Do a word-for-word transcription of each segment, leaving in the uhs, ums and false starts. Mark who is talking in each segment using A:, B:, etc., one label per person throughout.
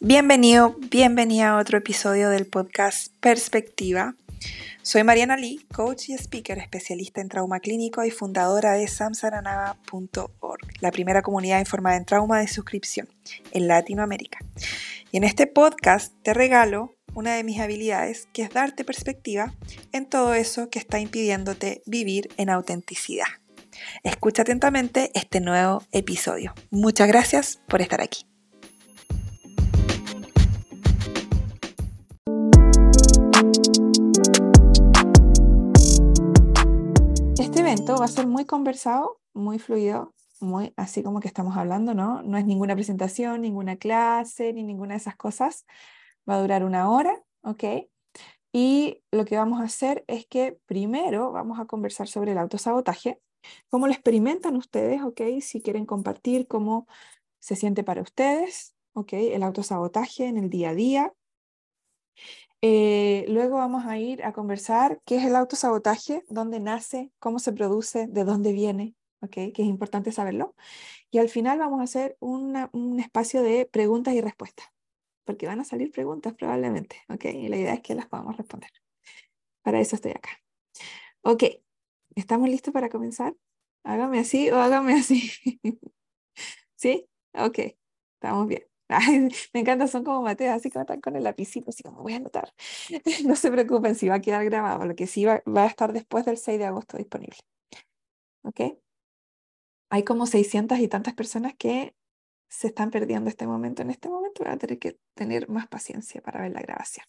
A: Bienvenido, bienvenida a otro episodio del podcast Perspectiva. Soy Mariana Lee, coach y speaker especialista en trauma clínico y fundadora de samsaranava punto org, la primera comunidad informada en trauma de suscripción en Latinoamérica. Y en este podcast te regalo una de mis habilidades, que es darte perspectiva en todo eso que está impidiéndote vivir en autenticidad. Escucha atentamente este nuevo episodio. Muchas gracias por estar aquí. Este evento va a ser muy conversado, muy fluido, muy así como que estamos hablando, ¿no? No es ninguna presentación, ninguna clase, ni ninguna de esas cosas. Va a durar una hora, ¿ok? Y lo que vamos a hacer es que primero vamos a conversar sobre el autosabotaje, cómo lo experimentan ustedes, ¿ok? Si quieren compartir cómo se siente para ustedes, ¿ok? El autosabotaje en el día a día. Eh, luego vamos a ir a conversar qué es el autosabotaje, dónde nace, cómo se produce, de dónde viene, ¿ok? Que es importante saberlo. Y al final vamos a hacer una, un espacio de preguntas y respuestas, porque van a salir preguntas probablemente, ¿ok? Y la idea es que las podamos responder. Para eso estoy acá. Ok, ¿estamos listos para comenzar? Hágame así o hágame así. ¿Sí? Ok, estamos bien. Ay, me encanta, son como Mateo, así como están con el lapicito, así como voy a anotar. No se preocupen, si va a quedar grabado, lo que sí va, va a estar después del seis de agosto disponible. ¿Ok? Hay como seiscientas y tantas personas que se están perdiendo este momento. En este momento voy a tener que tener más paciencia para ver la grabación.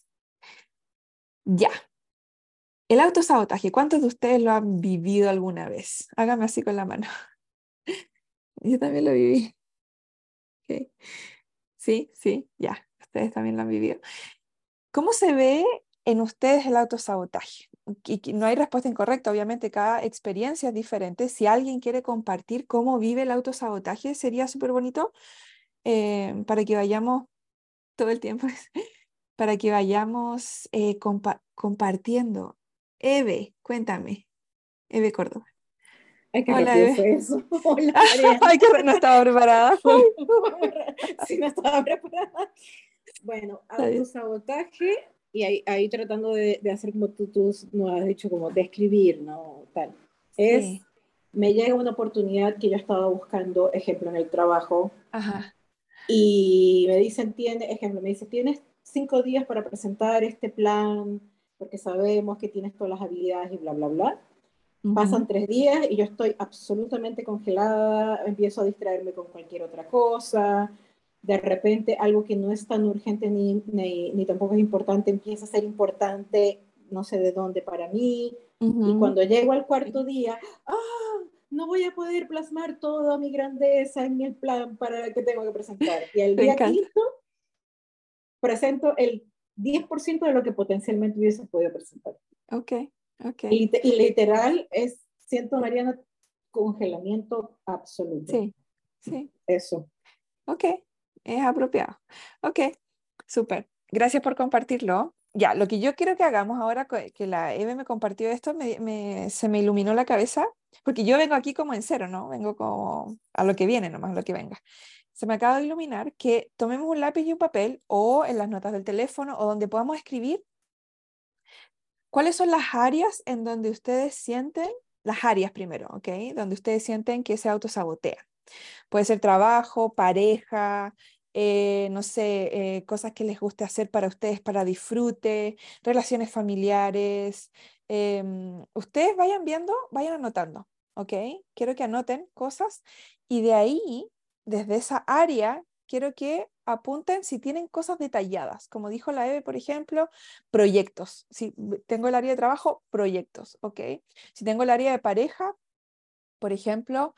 A: Ya. El autosabotaje, ¿cuántos de ustedes lo han vivido alguna vez? Hágame así con la mano. Yo también lo viví. Okay. Sí, sí, ya. Ustedes también lo han vivido. ¿Cómo se ve en ustedes el autosabotaje? Y que no hay respuesta incorrecta, obviamente cada experiencia es diferente. Si alguien quiere compartir cómo vive el autosabotaje, sería súper bonito eh, para que vayamos todo el tiempo, para que vayamos eh, compa compartiendo. Eve, cuéntame. Eve Córdoba.
B: Ay, qué
A: Hola,
B: rápido
A: Eve.
B: fue eso. Hola, Mariana.
A: Ay, que no estaba preparada.
B: Sí, no estaba preparada. Bueno,
A: Está bien.
B: autosabotaje, y ahí, ahí tratando de, de hacer como tú, tú nos has dicho, como describir, ¿no? Tal. Es,
A: Sí.
B: me llega una oportunidad que yo estaba buscando, ejemplo, en el trabajo,
A: Ajá.
B: y me dicen, tiene, ejemplo, me dice, tienes cinco días para presentar este plan, porque sabemos que tienes todas las habilidades y bla, bla, bla. Pasan
A: Ujú,
B: tres días y yo estoy absolutamente congelada, empiezo a distraerme con cualquier otra cosa, de repente algo que no es tan urgente ni, ni, ni tampoco es importante empieza a ser importante, no sé de dónde para mí, y
A: ujú.
B: cuando llego al cuarto día, ¡ah! No voy a poder plasmar toda mi grandeza en el plan para el que tengo que presentar. Y el
A: Me
B: día
A: encanta.
B: quinto presento el diez por ciento de lo que potencialmente hubiese podido presentar.
A: Ok, ok.
B: Y, y literal es, siento, Mariana, congelamiento absoluto.
A: Sí, sí.
B: Eso.
A: Ok, es apropiado. Ok, súper. Gracias por compartirlo. Ya, lo que yo quiero que hagamos ahora co- que la Eve me compartió esto, me, me- se me iluminó la cabeza, porque yo vengo aquí como en cero, ¿no? Vengo como a lo que viene, nomás a lo que venga. Se me acaba de iluminar que tomemos un lápiz y un papel o en las notas del teléfono o donde podamos escribir cuáles son las áreas en donde ustedes sienten, las áreas primero, ¿ok? Donde ustedes sienten que se autosabotean. Puede ser trabajo, pareja, eh, no sé, eh, cosas que les guste hacer para ustedes, para disfrute, relaciones familiares. Em, ustedes vayan viendo, vayan anotando, ¿ok? Quiero que anoten cosas y de ahí, desde esa área, quiero que apunten si tienen cosas detalladas. Como dijo la Eve, por ejemplo, proyectos. Si tengo el área de trabajo, proyectos, ¿ok? Si tengo el área de pareja, por ejemplo,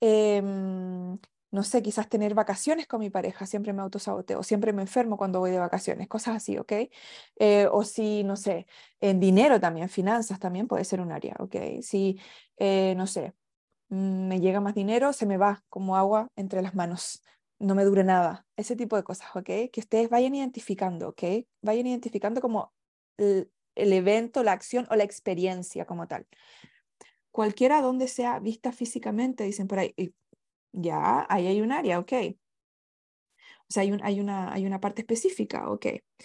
A: em, no sé, quizás tener vacaciones con mi pareja, siempre me autosaboteo, siempre me enfermo cuando voy de vacaciones, cosas así, ¿ok? Eh, o si, no sé, en dinero también, finanzas también puede ser un área, ¿ok? Si, eh, no sé, mm, me llega más dinero, se me va como agua entre las manos, no me dure nada, ese tipo de cosas, ¿ok? Que ustedes vayan identificando, ¿ok? Vayan identificando como el, el evento, la acción o la experiencia como tal cualquiera donde sea vista físicamente, dicen por ahí, y ya, ahí hay un área, ok. O sea, hay, un, hay, una, hay una parte específica, ok.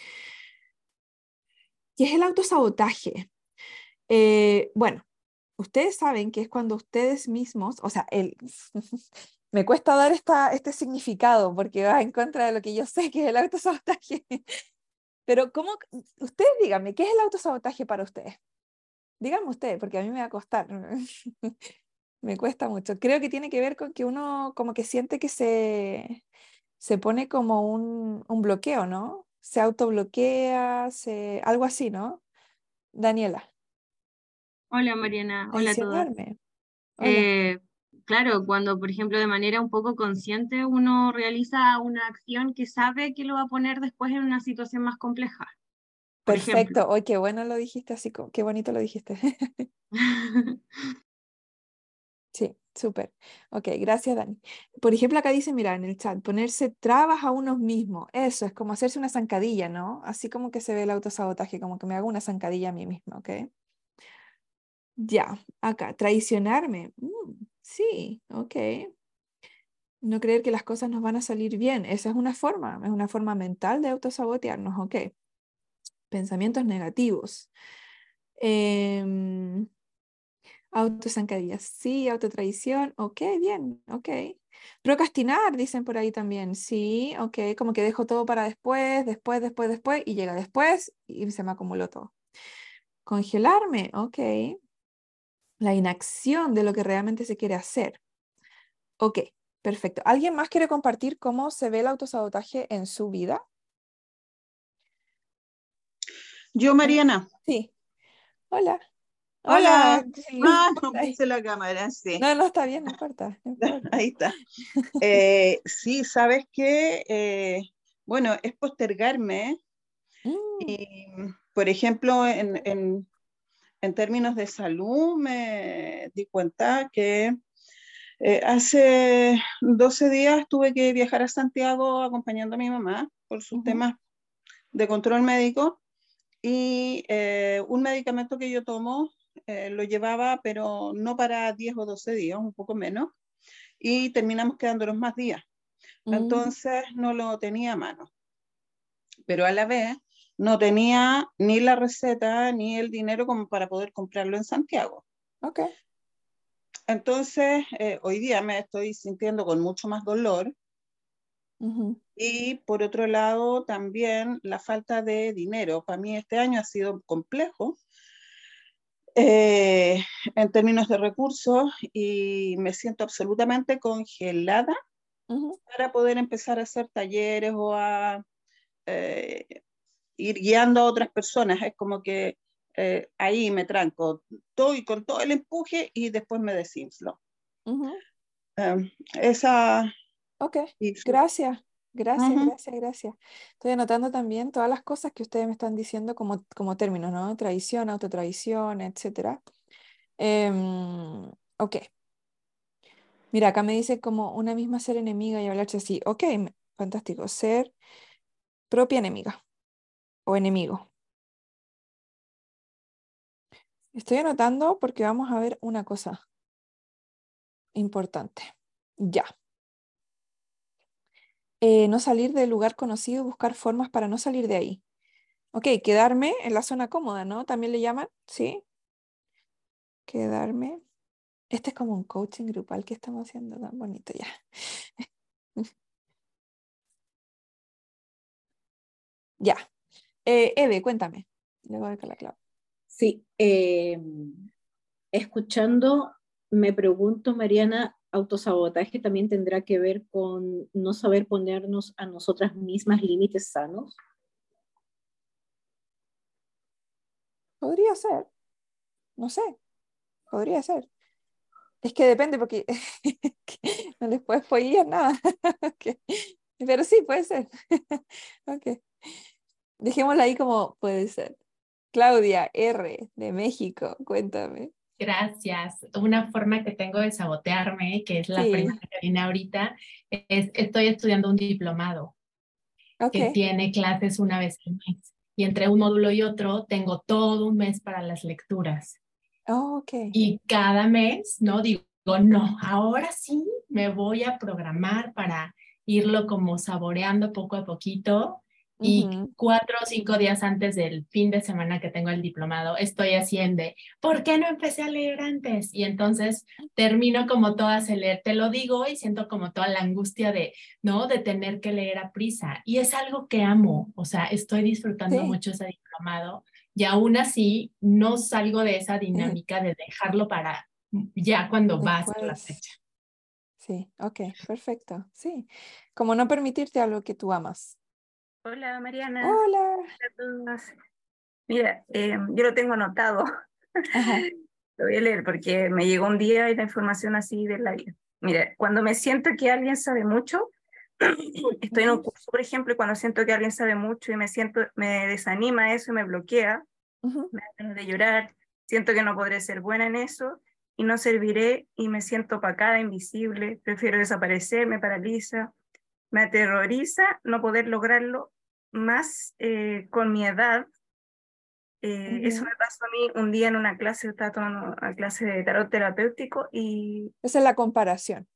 A: ¿Qué es el autosabotaje? Eh, bueno, ustedes saben que es cuando ustedes mismos, o sea, el, me cuesta dar esta, este significado porque va en contra de lo que yo sé que es el autosabotaje. Pero ¿cómo? Ustedes díganme, ¿qué es el autosabotaje para ustedes? Díganme ustedes, porque a mí me va a costar. Me cuesta mucho. Creo que tiene que ver con que uno como que siente que se, se pone como un, un bloqueo, ¿no? Se autobloquea, se, algo así, ¿no? Daniela,
C: Hola Mariana, hola a todas.
A: traicionarme. Hola.
C: Eh, claro, cuando por ejemplo de manera un poco consciente uno realiza una acción que sabe que lo va a poner después en una situación más compleja. Por ejemplo,
A: Perfecto. Oye, qué bueno lo dijiste, así como, qué bonito lo dijiste. Sí, súper. Ok, gracias, Dani. Por ejemplo, acá dice, mira, en el chat, ponerse trabas a uno mismo. Eso es como hacerse una zancadilla, ¿no? Así como que se ve el autosabotaje, como que me hago una zancadilla a mí misma, ¿ok? Ya, acá, traicionarme. Mm, sí, ok. No creer que las cosas nos van a salir bien. Esa es una forma, es una forma mental de autosabotearnos, ok. Pensamientos negativos. Em, Autozancadillas, sí, autotraición, ok, bien, ok. Procrastinar, dicen por ahí también, sí, ok, como que dejo todo para después, después, después, después, y llega después y se me acumuló todo. Congelarme, ok. La inacción de lo que realmente se quiere hacer, ok, perfecto. ¿Alguien más quiere compartir cómo se ve el autosabotaje en su vida?
D: Yo,
A: ¿Mm?
D: Mariana.
A: Sí, hola, hola,
D: Hola.
A: Luz,
D: Ah,
A: ¿cómo
D: no
A: estáis?
D: puse la cámara, sí.
A: No, no está bien, no importa, no importa.
D: Ahí está. Eh, sí, ¿sabes qué? Eh, bueno, es postergarme
A: Mm,
D: y, por ejemplo, en, en, en términos de salud, me di cuenta que eh, hace doce días tuve que viajar a Santiago acompañando a mi mamá por sus
A: ujú,
D: temas de control médico. Y eh, un medicamento que yo tomo eh, lo llevaba, pero no para diez o doce días, un poco menos, y terminamos quedándonos más días.
A: mm,
D: Entonces no lo tenía a mano, pero a la vez no tenía ni la receta ni el dinero como para poder comprarlo en Santiago.
A: ok.
D: Entonces, eh, hoy día me estoy sintiendo con mucho más dolor
A: Ujú,
D: y por otro lado también la falta de dinero. Para mí este año ha sido complejo eh, en términos de recursos y me siento absolutamente congelada
A: ujú,
D: para poder empezar a hacer talleres o a eh, ir guiando a otras personas. Es como que eh, ahí me tranco, estoy con todo el empuje y después me desinflo.
A: ujú.
D: Eh, esa...
A: Ok,
D: Y,
A: gracias, gracias,
D: uh-huh.
A: gracias, gracias. Estoy anotando también todas las cosas que ustedes me están diciendo como, como términos, ¿no? Traición, autotraición, etcétera. Em, ok, mira, acá me dice como una misma ser enemiga y hablarse así. Ok, me- fantástico. Ser propia enemiga o enemigo. Estoy anotando porque vamos a ver una cosa importante. Ya. Eh, no salir del lugar conocido y buscar formas para no salir de ahí. Ok, quedarme en la zona cómoda, ¿no? También le llaman, ¿sí? Quedarme. Este es como un coaching grupal que estamos haciendo tan bonito ya. Ya. Eh, Eve, cuéntame. Luego de la clave.
B: Sí, eh, escuchando, me pregunto, Mariana, autosabotaje también tendrá que ver con no saber ponernos a nosotras mismas límites sanos.
A: Podría ser, no sé, podría ser. Es que depende porque que no les puedo spoilear nada. Ok. Pero sí, puede ser. Ok. Dejémosla ahí como puede ser. Claudia R. de México, cuéntame.
E: Gracias. Una forma que tengo de sabotearme, que es la primera
A: Sí,
E: que viene ahorita, es estoy estudiando un diplomado que
A: ok.
E: tiene clases una vez al mes. Y entre un módulo y otro tengo todo un mes para las lecturas.
A: Oh, ok.
E: Y cada mes, ¿no? Digo, no, ahora sí me voy a programar para irlo como saboreando poco a poquito. Y
A: Ujú.
E: cuatro o cinco días antes del fin de semana que tengo el diplomado, estoy haciendo, ¿por qué no empecé a leer antes? Y entonces termino como toda a leer, te lo digo, y siento como toda la angustia de, ¿no? De tener que leer a prisa. Y es algo que amo, o sea, estoy disfrutando
A: Sí.
E: mucho ese diplomado y aún así no salgo de esa dinámica de dejarlo para ya cuando va a ser la
A: Después.
E: fecha.
A: Sí, ok, perfecto. Sí. Como no permitirte algo que tú amas.
F: Hola Mariana,
A: Hola.
F: hola a todos. Mira, eh, yo lo tengo anotado,
A: Ajá.
F: lo voy a leer porque me llegó un día y la información así de la vida. Mira, cuando me siento que alguien sabe mucho, estoy en un
A: Ujú,
F: curso, por ejemplo, y cuando siento que alguien sabe mucho y me siento, me desanima eso y me bloquea,
A: ujú.
F: me da ganas de llorar, siento que no podré ser buena en eso y no serviré y me siento opacada, invisible, prefiero desaparecer, me paraliza, me aterroriza no poder lograrlo más eh, con mi edad. Eh, eso
A: Ujú.
F: me pasó a mí un día en una clase, estaba tomando una clase de tarot terapéutico y,
A: Esa es la comparación.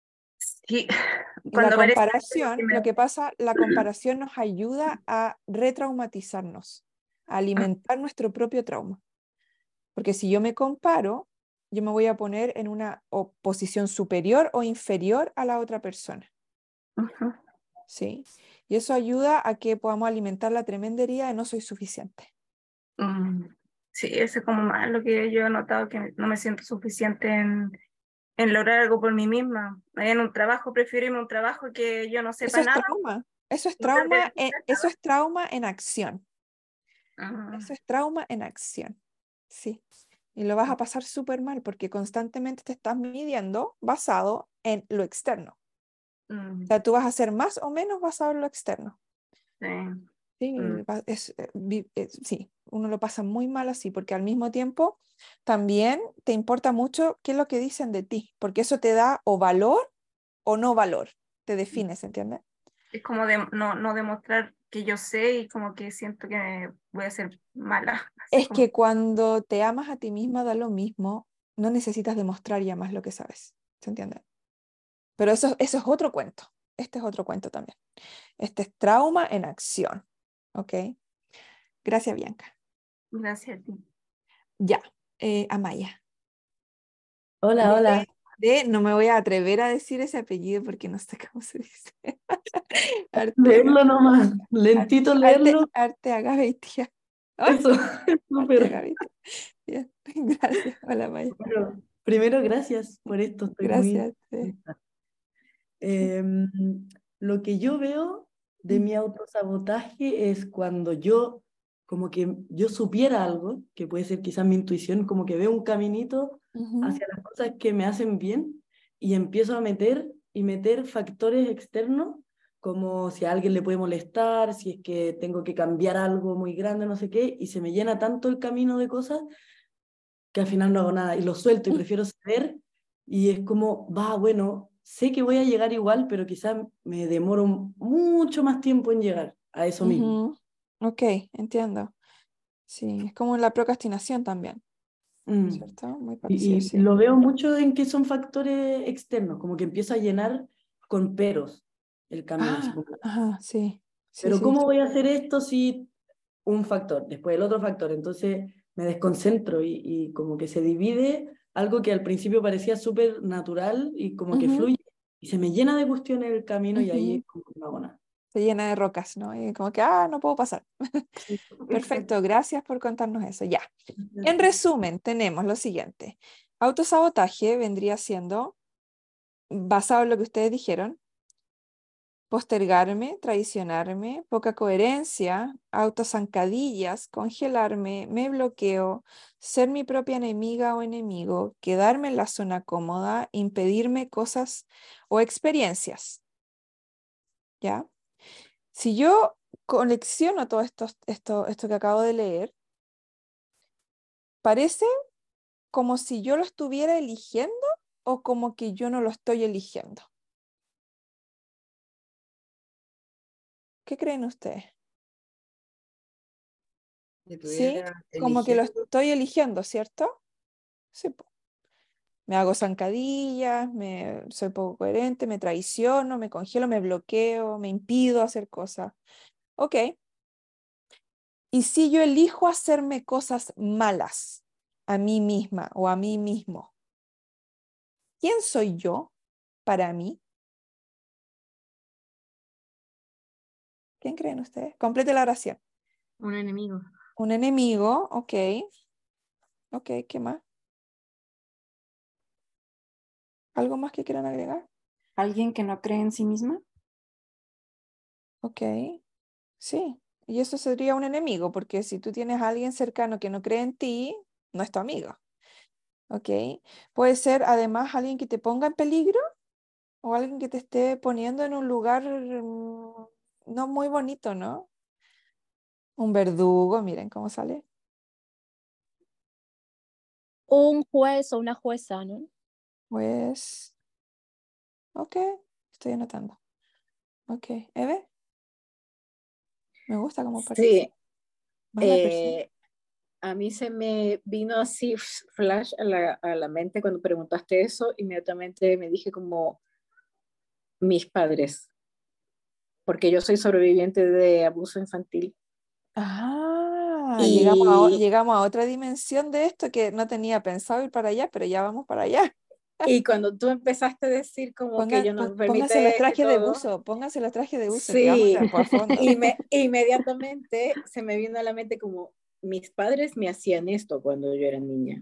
F: y
A: Y la
F: cuando aparece algo que
A: comparación,
F: me...
A: lo que pasa, la comparación nos ayuda a retraumatizarnos, a alimentar nuestro propio trauma. Porque si yo me comparo, yo me voy a poner en una o- posición superior o inferior a la otra persona,
F: Ujú.
A: ¿sí? Y eso ayuda a que podamos alimentar la tremenda herida de no soy suficiente.
F: Mm, sí, eso es como más lo que yo he notado, que no me siento suficiente en, en lograr algo por mí misma. En un trabajo prefiero irme a un trabajo que yo no
A: Eso
F: sepa
A: es
F: nada,
A: trauma. Eso es
F: no tendré
A: trauma,
F: que
A: en-
F: hacer
A: eso es trauma en acción.
F: nada.
A: Eso es trauma en acción. Sí. Y lo vas a pasar súper mal porque constantemente te estás midiendo basado en lo externo.
F: Mm,
A: O
F: mm,
A: sea, tú vas a ser más o menos basado en lo externo.
F: sí.
A: Sí,
F: Mm,
A: va- es, eh, vi- es- sí, uno lo pasa muy mal así porque al mismo tiempo también te importa mucho qué es lo que dicen de ti, porque eso te da o valor o no valor, te defines, ¿entiendes?
F: es como de, no, no demostrar que yo sé y como que siento que voy a ser mala. Así
A: Es
F: como,
A: que cuando te amas a ti misma da lo mismo, no necesitas demostrar ya más lo que sabes, ¿se entiende? Pero eso, eso es otro cuento, este es otro cuento también. Este es trauma en acción, ¿ok? Gracias, Bianca.
F: gracias a ti.
A: Ya, eh, Amaya.
G: Hola,
A: De,
G: hola.
A: de- no me voy a atrever a decir ese apellido porque no sé cómo se dice. Arteaga.
G: Leerlo nomás,
A: Ar-
G: lentito
A: Arte,
G: leerlo.
A: Arteaga Beitia. ¡Ay!
G: Eso,
A: Arteaga
G: súper.
A: Beitia. Bien, gracias. Hola, Maya.
G: Bueno, primero, gracias por esto, estoy muy...
A: Gracias. eh.
G: Em, lo que yo veo de
A: Mm,
G: mi autosabotaje es cuando yo, como que yo supiera algo, que puede ser quizás mi intuición, como que veo un caminito
A: ujú,
G: hacia las cosas que me hacen bien y empiezo a meter y meter factores externos, como si a alguien le puede molestar, si es que tengo que cambiar algo muy grande, no sé qué, y se me llena tanto el camino de cosas que al final no hago nada y lo suelto y
A: mm,
G: prefiero ceder y es como, va, bueno, sé que voy a llegar igual, pero quizás me demoro mucho más tiempo en llegar a eso mismo.
A: ujú. Ok, entiendo. Sí, es como la procrastinación también,
G: Mm.
A: ¿cierto? Muy parecido,
G: Y, y
A: sí.
G: lo veo mucho en que son factores externos, como que empiezo a llenar con peros el camino, así
A: Ah,
G: como,
A: ajá, sí. Sí,
G: pero
A: sí.
G: ¿cómo voy a hacer esto si un factor, después el otro factor? Entonces me desconcentro y, y como que se divide algo que al principio parecía súper natural y como que
A: Ujú,
G: fluye y se me llena de cuestiones el camino y ahí
A: ujú.
G: es como que no hago nada.
A: Se llena de rocas, ¿no? Y como que, ah, no puedo pasar.
G: Sí, exacto.
A: Perfecto, gracias por contarnos eso. Ya. En resumen, tenemos lo siguiente. Autosabotaje vendría siendo, basado en lo que ustedes dijeron, postergarme, traicionarme, poca coherencia, autozancadillas, congelarme, me bloqueo, ser mi propia enemiga o enemigo, quedarme en la zona cómoda, impedirme cosas o experiencias, ¿ya? Si yo colecciono todo esto, esto, esto que acabo de leer, parece como si yo lo estuviera eligiendo o como que yo no lo estoy eligiendo. ¿Qué creen ustedes?
H: Si
A: ¿Sí?
H: estuviera
A: Como que lo
H: eligiendo,
A: estoy eligiendo, ¿cierto? Sí, po. Me hago zancadillas, me, soy poco coherente, me traiciono, me congelo, me bloqueo, me impido hacer cosas. Ok. Y si yo elijo hacerme cosas malas a mí misma o a mí mismo, ¿quién soy yo para mí? ¿Quién creen ustedes? Complete la oración.
C: Un enemigo.
A: Un enemigo, ok. Ok, ¿qué más? ¿Algo más que quieran agregar?
H: ¿Alguien que no cree en sí misma?
A: Ok, sí. Y eso sería un enemigo, porque si tú tienes a alguien cercano que no cree en ti, no es tu amigo. Ok. Puede ser además alguien que te ponga en peligro o alguien que te esté poniendo en un lugar mm, no muy bonito, ¿no? Un verdugo, miren cómo sale.
I: Un juez o una jueza, ¿no?
A: Pues, ok, estoy anotando. Ok, Eve, me gusta cómo participa.
J: Sí,
A: Mala persona.
J: eh, a mí se me vino así flash a la, a la mente cuando preguntaste eso, inmediatamente me dije como mis padres, porque yo soy sobreviviente de abuso infantil.
A: Ah, llegamos a, o-
J: Y,
A: llegamos a otra dimensión de esto que no tenía pensado ir para allá, pero ya vamos para allá.
J: y cuando tú empezaste a decir como que
A: Pongan,
J: yo no
A: pon-
J: me
A: pónganse los
J: permite
A: trajes de
J: todo,
A: buzo, pónganse los trajes de buzo, que vamos
J: sí,
A: a, a fondo.
J: y me, inmediatamente se me vino a la mente como mis padres me hacían esto cuando yo era niña.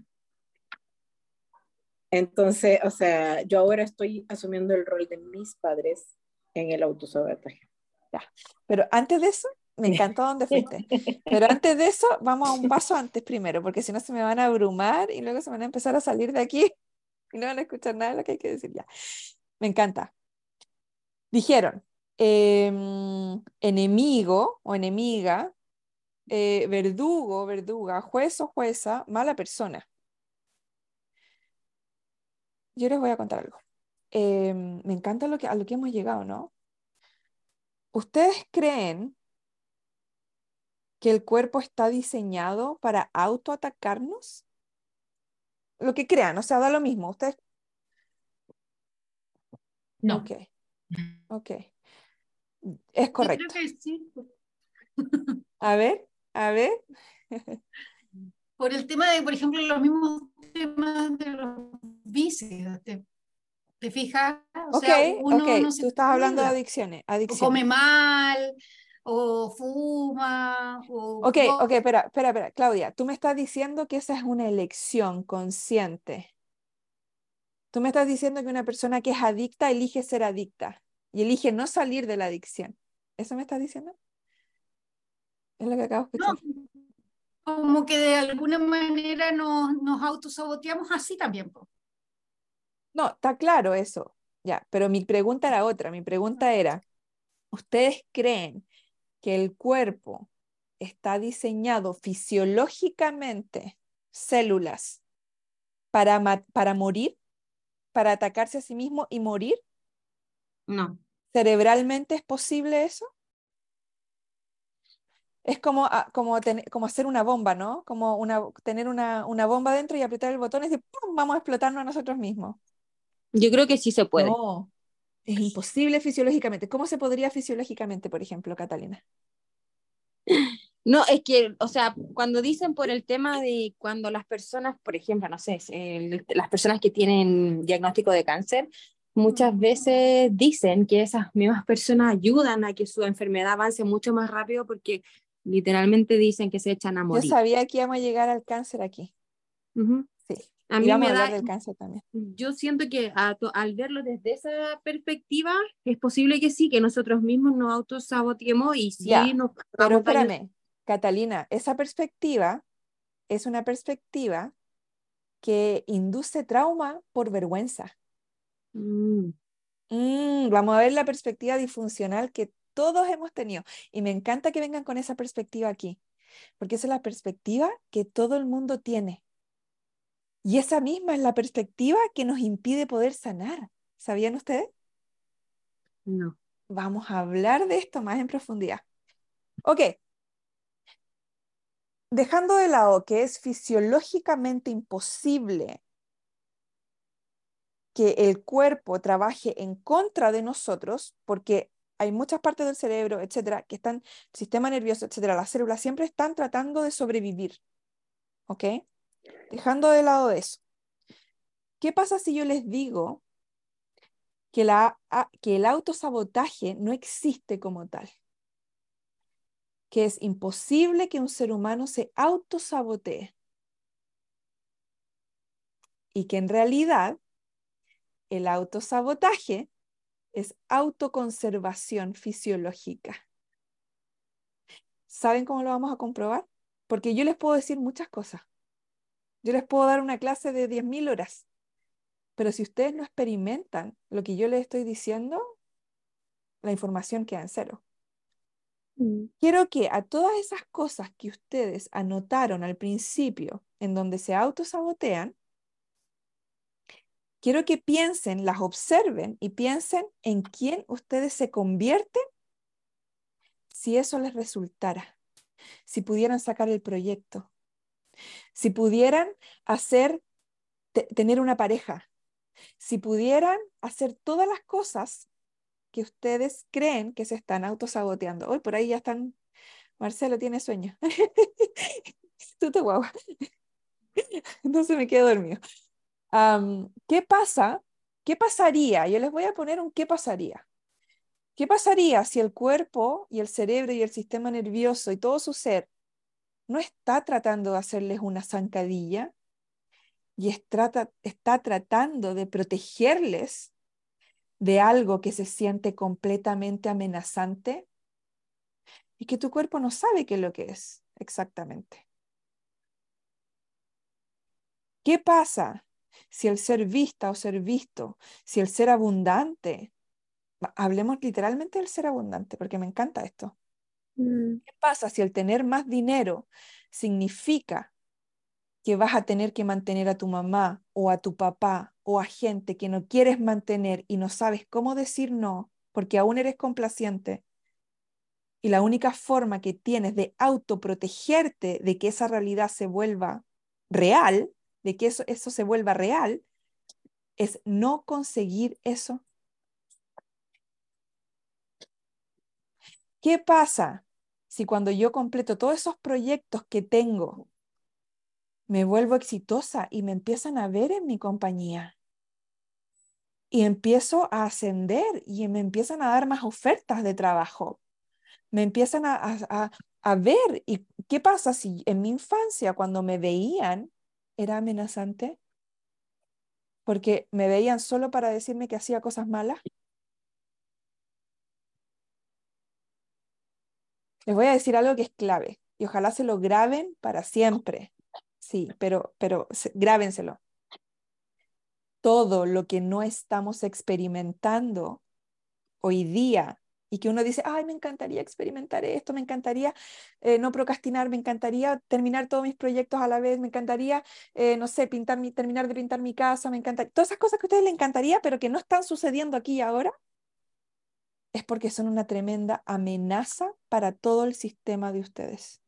J: Entonces, o sea, yo ahora estoy asumiendo el rol de mis padres en el autosabotaje.
A: Ya. Pero antes de eso, me encantó dónde fuiste. Pero antes de eso, vamos a un paso antes primero, porque si no se me van a abrumar y luego se van a empezar a salir de aquí y no van a escuchar nada de lo que hay que decir ya. Me encanta. Dijeron, em, enemigo o enemiga, eh, verdugo, verduga, juez o jueza, mala persona. Yo les voy a contar algo. Em, me encanta lo que, a lo que hemos llegado, ¿no? ¿Ustedes creen que el cuerpo está diseñado para autoatacarnos? Lo que crean, o sea, da lo mismo. Ustedes,
E: No.
A: ok, ok. Es
C: Yo creo
A: correcto.
C: que sí,
A: A ver, a ver.
K: por el tema de, por ejemplo, los mismos temas de los vicios. ¿Te, te fijas? O
A: Ok,
K: sea,
A: ok.
K: uno no se
A: Tú estás hablando de
K: cuida,
A: adicciones,
K: o come
A: adicciones.
K: mal, o fuma, o...
A: Ok, ok, espera, espera, espera. Claudia, tú me estás diciendo que esa es una elección consciente. Tú me estás diciendo que una persona que es adicta elige ser adicta y elige no salir de la adicción. ¿Eso me estás diciendo? Es lo que acabo de
K: No,
A: escuchar.
K: como que de alguna manera nos, nos autosaboteamos así también, po.
A: No, está claro eso. Ya, pero mi pregunta era otra. Mi pregunta era, ¿ustedes creen que el cuerpo está diseñado fisiológicamente, células, para, ma- para morir, para atacarse a sí mismo y morir?
C: no.
A: ¿Cerebralmente es posible eso? Es como, ah, como, ten- como hacer una bomba, ¿no? Como una, tener una, una bomba dentro y apretar el botón y decir, ¡pum! Vamos a explotarnos a nosotros mismos.
I: Yo creo que sí se puede.
A: No, es imposible fisiológicamente. ¿Cómo se podría fisiológicamente, por ejemplo, Catalina?
I: No, es que, o sea, cuando dicen por el tema de cuando las personas, por ejemplo, no sé, el- las personas que tienen diagnóstico de cáncer, muchas veces dicen que esas mismas personas ayudan a que su enfermedad avance mucho más rápido porque literalmente dicen que se echan a
A: Yo
I: morir.
A: sabía que íbamos a llegar al cáncer aquí.
I: Ujú.
A: Sí.
I: A
A: Y
I: mí
A: vamos a
I: me
A: hablar
I: da,
A: del cáncer también.
I: yo siento que a to- al verlo desde esa perspectiva, es posible que sí, que nosotros mismos nos autosaboteemos y sí
A: Ya,
I: nos
A: pero
I: hagamos daño.
A: espérame, Catalina, esa perspectiva es una perspectiva que induce trauma por vergüenza.
I: Mm.
A: Mm, vamos a ver la perspectiva disfuncional que todos hemos tenido. Y me encanta que vengan con esa perspectiva aquí, porque esa es la perspectiva que todo el mundo tiene. Y esa misma es la perspectiva que nos impide poder sanar. ¿Sabían ustedes?
I: No.
A: Vamos a hablar de esto más en profundidad. Ok, dejando de lado que es fisiológicamente imposible que el cuerpo trabaje en contra de nosotros, porque hay muchas partes del cerebro, etcétera, que están, sistema nervioso, etcétera, las células siempre están tratando de sobrevivir, ¿ok? Dejando de lado eso. ¿Qué pasa si yo les digo que, la, a, que el autosabotaje no existe como tal? Que es imposible que un ser humano se autosabotee. Y que en realidad el autosabotaje es autoconservación fisiológica. ¿Saben cómo lo vamos a comprobar? Porque yo les puedo decir muchas cosas. Yo les puedo dar una clase de diez mil horas. Pero si ustedes no experimentan lo que yo les estoy diciendo, la información queda en cero. Mm. Quiero que a todas esas cosas que ustedes anotaron al principio, en donde se autosabotean, quiero que piensen, las observen y piensen en quién ustedes se convierten si eso les resultara. Si pudieran sacar el proyecto. Si pudieran hacer, te, tener una pareja. Si pudieran hacer todas las cosas que ustedes creen que se están autosaboteando. Hoy por ahí ya están, Marcelo tiene sueño. Tú te guau. Entonces me quedo dormido. Um, ¿Qué pasa? ¿Qué pasaría? Yo les voy a poner un qué pasaría. ¿Qué pasaría si el cuerpo y el cerebro y el sistema nervioso y todo su ser no está tratando de hacerles una zancadilla y es trata, está tratando de protegerles de algo que se siente completamente amenazante y que tu cuerpo no sabe qué es lo que es exactamente? ¿Qué pasa si el ser vista o ser visto, si el ser abundante, hablemos literalmente del ser abundante porque me encanta esto? Mm. ¿Qué pasa si el tener más dinero significa que vas a tener que mantener a tu mamá o a tu papá o a gente que no quieres mantener y no sabes cómo decir no porque aún eres complaciente? Y la única forma que tienes de autoprotegerte de que esa realidad se vuelva real, de que eso, eso se vuelva real, es no conseguir eso. ¿Qué pasa si cuando yo completo todos esos proyectos que tengo, me vuelvo exitosa y me empiezan a ver en mi compañía? Y empiezo a ascender y me empiezan a dar más ofertas de trabajo. Me empiezan a, a, a ver. ¿Y qué pasa si en mi infancia, cuando me veían, era amenazante? Porque me veían solo para decirme que hacía cosas malas. Les voy a decir algo que es clave y ojalá se lo graben para siempre. Sí, pero, pero se, grábenselo. Todo lo que no estamos experimentando hoy día y que uno dice, ay, me encantaría experimentar esto, me encantaría eh, no procrastinar, me encantaría terminar todos mis proyectos a la vez, me encantaría, eh, no sé, pintar mi, terminar de pintar mi casa, me encantaría, todas esas cosas que a ustedes les encantaría, pero que no están sucediendo aquí y ahora, es porque son una tremenda amenaza para todo el sistema de ustedes.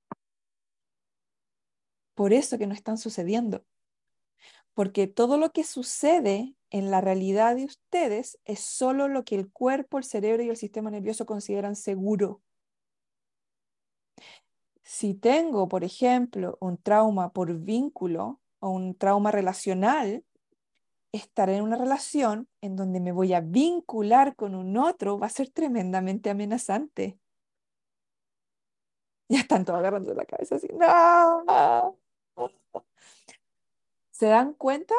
A: Por eso que no están sucediendo. Porque todo lo que sucede en la realidad de ustedes es solo lo que el cuerpo, el cerebro y el sistema nervioso consideran seguro. Si tengo, por ejemplo, un trauma por vínculo o un trauma relacional, estar en una relación en donde me voy a vincular con un otro va a ser tremendamente amenazante. Ya están todos agarrando la cabeza así. ¡No! ¿Se dan cuenta?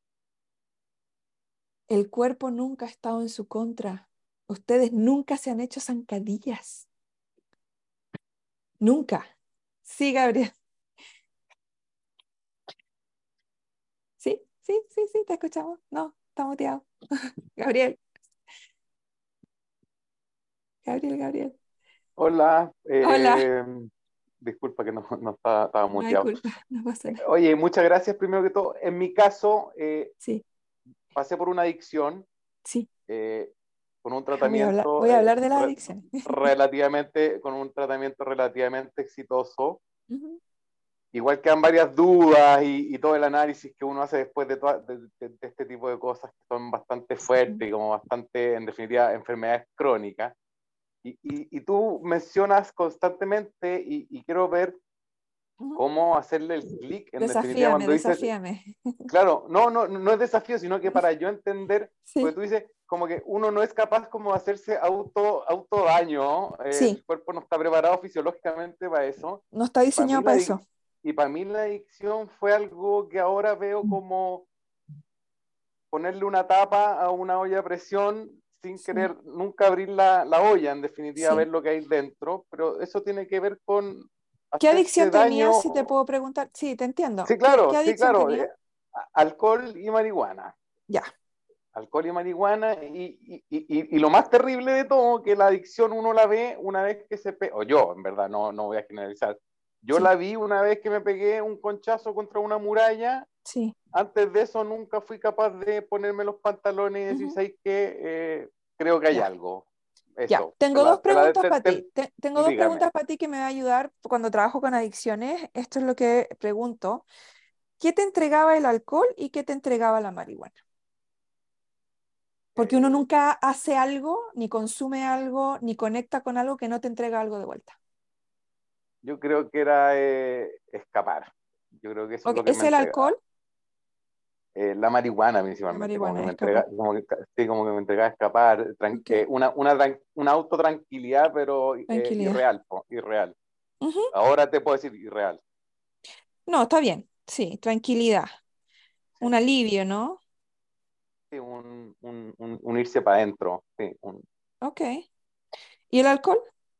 A: El cuerpo nunca ha estado en su contra. Ustedes nunca se han hecho zancadillas. Nunca. Sí, Gabriel. Sí, sí, sí, sí, te escuchamos. No, está muteado. Gabriel. Gabriel, Gabriel.
L: Hola. Eh,
A: Hola.
L: Disculpa que no, no estaba, estaba
A: No hay
L: muteado.
A: culpa, no pasa nada.
L: Oye, muchas gracias primero que todo. En mi caso, eh,
A: Sí,
L: pasé por una adicción
A: sí.
L: eh, con un
A: Ah, Voy a hablar,
L: tratamiento
A: voy a
L: eh,
A: hablar de las
L: re-
A: adicciones.
L: relativamente, con un tratamiento relativamente exitoso.
A: Ujú.
L: igual quedan varias dudas y, y todo el análisis que uno hace después de, toda, de, de, de este tipo de cosas que son bastante fuertes y como bastante, en definitiva, enfermedades crónicas. Y, y, y tú mencionas constantemente y, y quiero ver cómo hacerle el clic en definitiva
A: Desafíame,
L: cuando dices,
A: desafíame.
L: claro, no, no, no es desafío, sino que para yo entender,
A: Sí.
L: porque tú dices como que uno no es capaz como de hacerse auto, auto daño, eh,
A: Sí.
L: el cuerpo no está preparado fisiológicamente para eso.
A: No está
L: Y para
A: diseñado
L: mí
A: para
L: la
A: eso.
L: adic- Y para mí la adicción fue algo que ahora veo como ponerle una tapa a una olla a presión sin
A: Sí.
L: querer nunca abrir la, la olla, en definitiva,
A: Sí.
L: ver lo que hay dentro, pero eso tiene que ver con
A: ¿Qué
L: hacerse
A: adicción
L: daño.
A: tenías, si te puedo preguntar? Sí, te entiendo.
L: Sí,
A: ¿Qué,
L: claro,
A: qué
L: sí,
A: adicción
L: claro.
A: tenías?
L: eh, a- alcohol y marihuana.
A: Ya.
L: Alcohol y marihuana, y, y, y, y lo más terrible de todo, que la adicción uno la ve una vez que se pega, o yo, en verdad, no, no voy a generalizar, yo
A: Sí.
L: la vi una vez que me pegué un conchazo contra una muralla.
A: Sí.
L: Antes de eso nunca fui capaz de ponerme los pantalones y decir,
A: Ujú.
L: ¿sabes qué? Eh, creo que hay
A: Ya.
L: algo.
A: Ya,
L: Eso.
A: tengo
L: Te la-
A: dos
L: te la-
A: preguntas
L: te-
A: para
L: te-
A: ti. Te- tengo dos
L: dígame.
A: preguntas para ti que me va a ayudar cuando trabajo con adicciones. Esto es lo que pregunto. ¿Qué te entregaba el alcohol y qué te entregaba la marihuana? Porque uno
L: Eh,
A: nunca hace algo, ni consume algo, ni conecta con algo que no te entrega algo de vuelta.
L: yo creo que era eh, escapar. Yo creo que eso es
A: Ok,
L: lo que
A: ¿es
L: me
A: el
L: entregaba.
A: alcohol?
L: Eh, la marihuana
A: La
L: principalmente, como que
A: marihuana,
L: me entrega,
A: escapar.
L: como que, sí, como que me entregaba a escapar, tran-
A: Ok,
L: eh, una, una, tran- una autotranquilidad, pero eh,
A: tranquilidad.
L: irreal, po, irreal.
A: Ujú.
L: Ahora te puedo decir irreal.
A: No, está bien. Sí, tranquilidad.
L: Sí,
A: Un alivio, ¿no?
L: sí, un, un, un, un irse para adentro. Sí, un,
A: Ok. ¿Y el alcohol?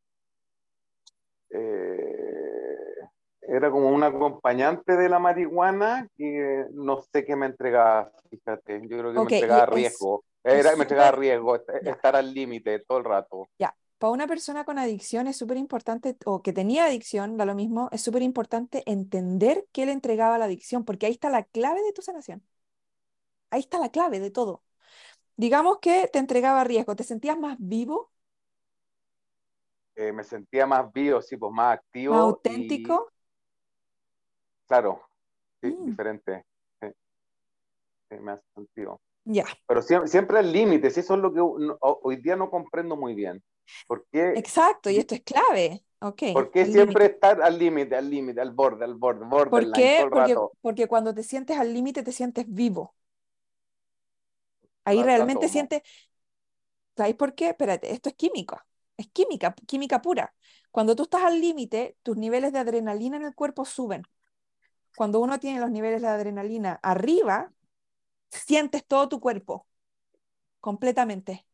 L: eh, era como un acompañante de la marihuana que no sé qué me entregaba, fíjate, yo creo que me
A: Ok, y
L: entregaba
A: es
L: riesgo,
A: es
L: era, me entregaba
A: súper,
L: riesgo, est-
A: ya,
L: estar al límite todo el rato.
A: ya. Para una persona con adicción es súper importante, o que tenía adicción, da lo mismo, es súper importante entender qué le entregaba la adicción, porque ahí está la clave de tu sanación. Ahí está la clave de todo. Digamos que te entregaba riesgo, ¿te sentías más vivo,
L: Eh, me sentía más vivo, sí, pues más
A: más
L: activo y
A: auténtico?
L: claro, sí,
A: Mm,
L: diferente, sí, sí, me hace sentido.
A: ya,
L: Pero siempre, siempre al límite, sí, eso es lo que no- ho- hoy día no comprendo muy bien. ¿Por qué,
A: exacto, y esto es clave. Ok,
L: por qué
A: al
L: siempre
A: límite.
L: estar al límite, al límite, al borde, al borde,
A: ¿Por
L: borderline todo
A: qué?
L: el
A: Porque,
L: rato?
A: porque cuando te sientes al límite te sientes vivo. Ahí
L: La, la
A: realmente
L: tomo.
A: sientes, ¿sabes por qué? Espérate, esto es químico, es química, química pura. Cuando tú estás al límite, tus niveles de adrenalina en el cuerpo suben. Cuando uno tiene los niveles de adrenalina arriba, sientes todo tu cuerpo, completamente.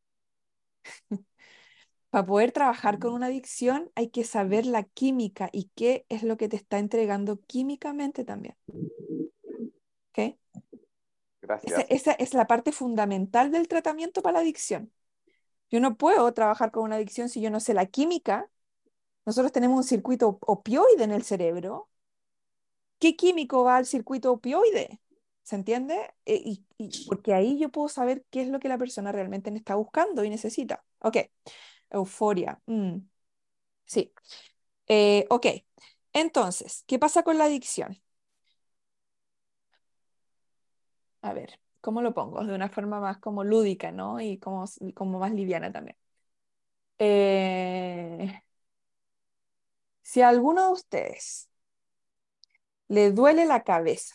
A: Para poder trabajar con una adicción hay que saber la química y qué es lo que te está entregando químicamente también. ¿Ok? Esa,
L: Gracias.
A: esa es la parte fundamental del tratamiento para la adicción. Yo no puedo trabajar con una adicción si yo no sé la química. Nosotros tenemos un circuito opioide en el cerebro. ¿Qué químico va al circuito opioide? ¿Se entiende? E- y, y porque ahí yo puedo saber qué es lo que la persona realmente está buscando y necesita. Ok, euforia. mm, sí. Eh, ok, entonces, ¿qué pasa con la adicción? A ver, ¿cómo lo pongo? De una forma más como lúdica, ¿no? Y como, como más liviana también. Eh, si a alguno de ustedes le duele la cabeza,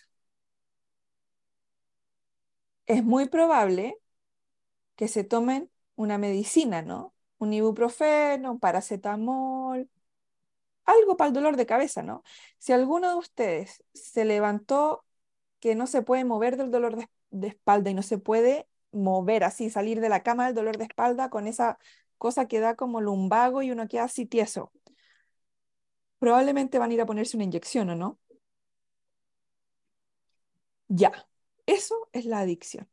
A: es muy probable que se tomen una medicina, ¿no? Un ibuprofeno, un paracetamol, algo para el dolor de cabeza, ¿no? Si alguno de ustedes se levantó que no se puede mover del dolor de, de espalda y no se puede mover así, salir de la cama del dolor de espalda con esa cosa que da como lumbago y uno queda así tieso, probablemente van a ir a ponerse una inyección, ¿o no? Ya, eso es la adicción.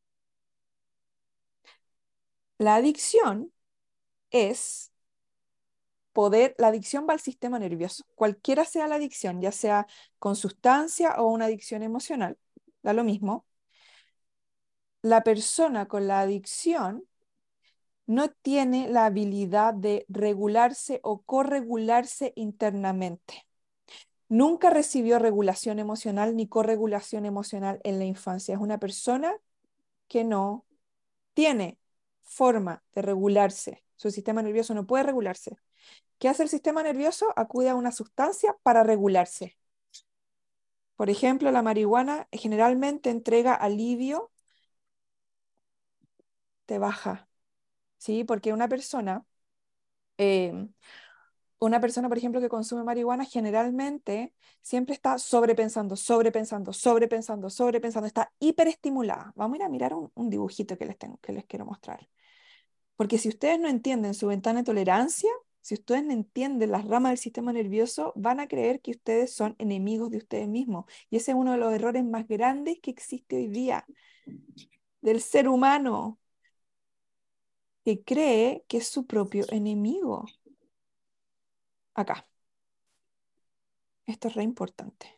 A: La adicción es poder, la adicción va al sistema nervioso, cualquiera sea la adicción, ya sea con sustancia o una adicción emocional, da lo mismo. La persona con la adicción no tiene la habilidad de regularse o corregularse internamente. nunca recibió regulación emocional ni corregulación emocional en la infancia. Es una persona que no tiene forma de regularse. Su sistema nervioso no puede regularse. ¿Qué hace el sistema nervioso? Acude a una sustancia para regularse. Por ejemplo, la marihuana generalmente entrega alivio, te baja, ¿sí? Porque una persona, eh, una persona, por ejemplo, que consume marihuana generalmente siempre está sobrepensando, sobrepensando, sobrepensando, sobrepensando, está hiperestimulada. Vamos a ir a mirar un, un dibujito que les, tengo, que les quiero mostrar. Porque si ustedes no entienden su ventana de tolerancia, si ustedes no entienden las ramas del sistema nervioso, van a creer que ustedes son enemigos de ustedes mismos. Y ese es uno de los errores más grandes que existe hoy día del ser humano, que cree que es su propio enemigo. Acá. Esto es re importante.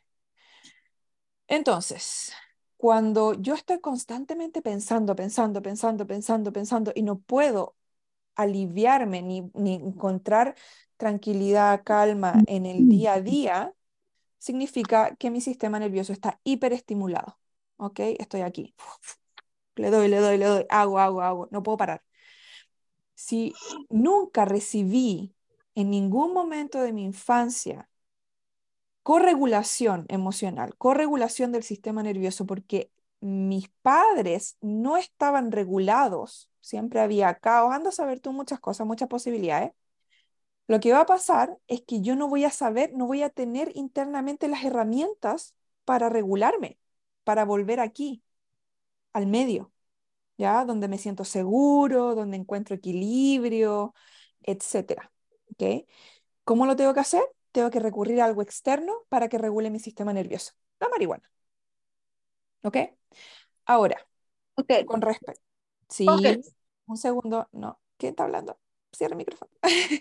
A: Entonces, cuando yo estoy constantemente pensando, pensando, pensando, pensando, pensando, y no puedo aliviarme ni, ni encontrar tranquilidad, calma en el día a día, significa que mi sistema nervioso está hiperestimulado. ¿Ok? Estoy aquí. Le doy, le doy, le doy, hago, hago, hago. No puedo parar. Si nunca recibí en ningún momento de mi infancia corregulación emocional, corregulación del sistema nervioso, porque mis padres no estaban regulados, siempre había caos, anda a saber tú muchas cosas, muchas posibilidades. Lo que va a pasar es que yo no voy a saber, no voy a tener internamente las herramientas para regularme, para volver aquí, al medio, ¿ya? Donde me siento seguro, donde encuentro equilibrio, etcétera. ¿Ok? ¿Cómo lo tengo que hacer? Tengo que recurrir a algo externo para que regule mi sistema nervioso. La marihuana. ¿Ok? Ahora,
I: Ok,
A: con respecto. Sí,
I: ok.
A: un segundo. No. ¿Quién está hablando? Cierra el micrófono.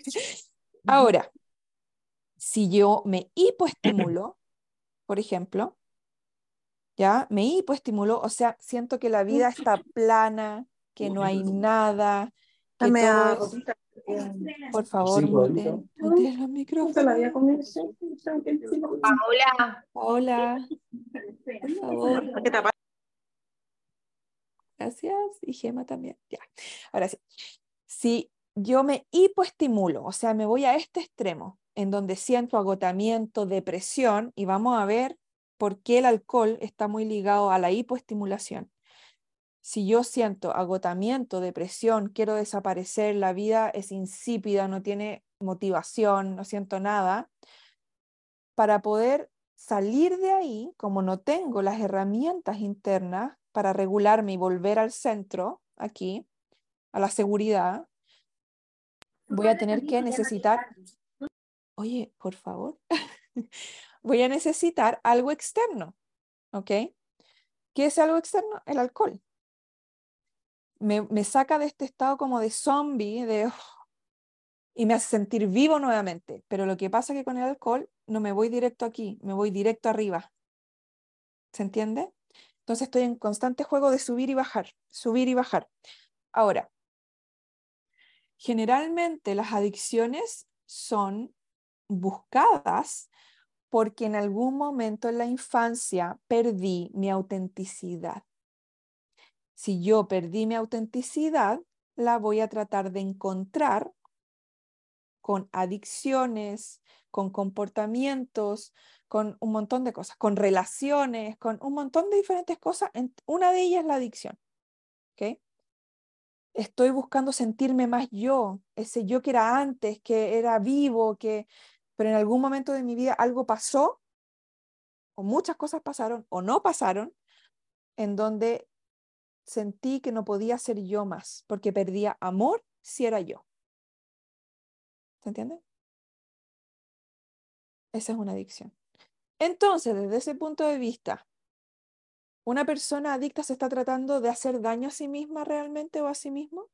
A: Ahora, si yo me hipoestimulo, por ejemplo, ¿ya? Me hipoestimulo, o sea, siento que la vida está plana, que no hay nada, que
F: Dame a
A: todo...
F: Rosita.
A: Por favor, muten, muten los micrófonos.
I: Paola.
A: Hola, por favor.
F: ¿Qué te pasa?
A: Gracias. Y Gema también. Ya. Ahora sí. Si yo me hipoestimulo, o sea, me voy a este extremo, en donde siento agotamiento, depresión, y vamos a ver por qué el alcohol está muy ligado a la hipoestimulación. Si yo siento agotamiento, depresión, quiero desaparecer, la vida es insípida, no tiene motivación, no siento nada, para poder salir de ahí, como no tengo las herramientas internas para regularme y volver al centro, aquí, a la seguridad, voy a tener que necesitar, oye, por favor, voy a necesitar algo externo, ¿ok? ¿Qué es algo externo? El alcohol. Me, me saca de este estado como de zombie, de, y me hace sentir vivo nuevamente. Pero lo que pasa es que con el alcohol no me voy directo aquí, me voy directo arriba. ¿Se entiende? Entonces estoy en constante juego de subir y bajar, subir y bajar. Ahora, generalmente las adicciones son buscadas porque en algún momento en la infancia perdí mi autenticidad. Si yo perdí mi autenticidad, la voy a tratar de encontrar con adicciones, con comportamientos, con un montón de cosas, con relaciones, con un montón de diferentes cosas. Una de ellas es la adicción. ¿Okay? Estoy buscando sentirme más yo, ese yo que era antes, que era vivo, que... pero en algún momento de mi vida algo pasó, o muchas cosas pasaron, o no pasaron, en donde sentí que no podía ser yo más, porque perdía amor si era yo. ¿Se entiende? Esa es una adicción. Entonces, desde ese punto de vista, ¿una persona adicta se está tratando de hacer daño a sí misma realmente o a sí mismo?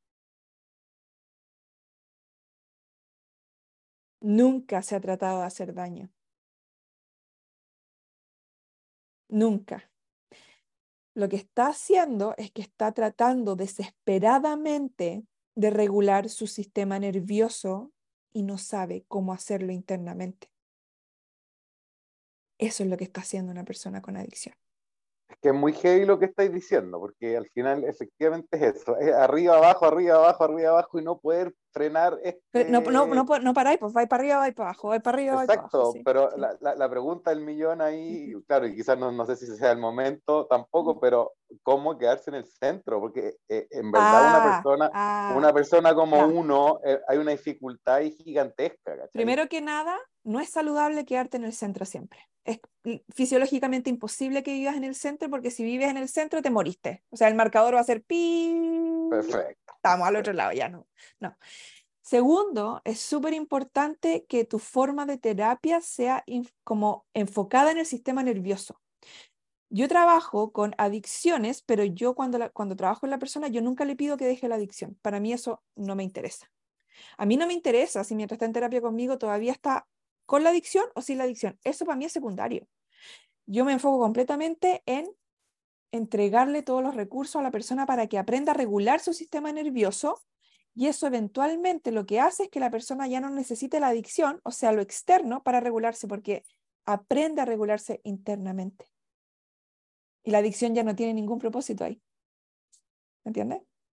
A: Nunca se ha tratado de hacer daño. Nunca. Lo que está haciendo es que está tratando desesperadamente de regular su sistema nervioso y no sabe cómo hacerlo internamente. Eso es lo que está haciendo una persona con adicción.
L: Es que es muy heavy lo que estáis diciendo, porque al final efectivamente es eso, es arriba, abajo, arriba, abajo, arriba, abajo, y no poder frenar
A: Pero no, no, no,
L: este...
A: no paráis, pues vais para arriba, vais para abajo, vais para arriba, vais para abajo.
L: Exacto,
A: Sí,
L: pero
A: sí.
L: la, la, la pregunta del millón ahí, claro, y quizás no, no sé si sea el momento tampoco, pero ¿cómo quedarse en el centro? Porque eh, en verdad una
A: Ah,
L: persona,
A: ah,
L: una persona como
A: ya.
L: uno, eh, hay una dificultad ahí gigantesca, ¿cachai?
A: Primero que nada, no es saludable quedarte en el centro siempre. Es fisiológicamente imposible que vivas en el centro, porque si vives en el centro te moriste. O sea, el marcador va a ser pi.
L: Perfecto.
A: Estamos al otro lado, ya no. No. Segundo, es súper importante que tu forma de terapia sea como enfocada en el sistema nervioso. Yo trabajo con adicciones, pero yo cuando, la, cuando trabajo con la persona, yo nunca le pido que deje la adicción. Para mí eso no me interesa. A mí no me interesa si mientras está en terapia conmigo todavía está con la adicción o sin la adicción. Eso para mí es secundario. Yo me enfoco completamente en entregarle todos los recursos a la persona para que aprenda a regular su sistema nervioso, y eso eventualmente lo que hace es que la persona ya no necesite la adicción, o sea, lo externo, para regularse, porque aprende a regularse internamente. Y la adicción ya no tiene ningún propósito ahí. ¿Me entiendes?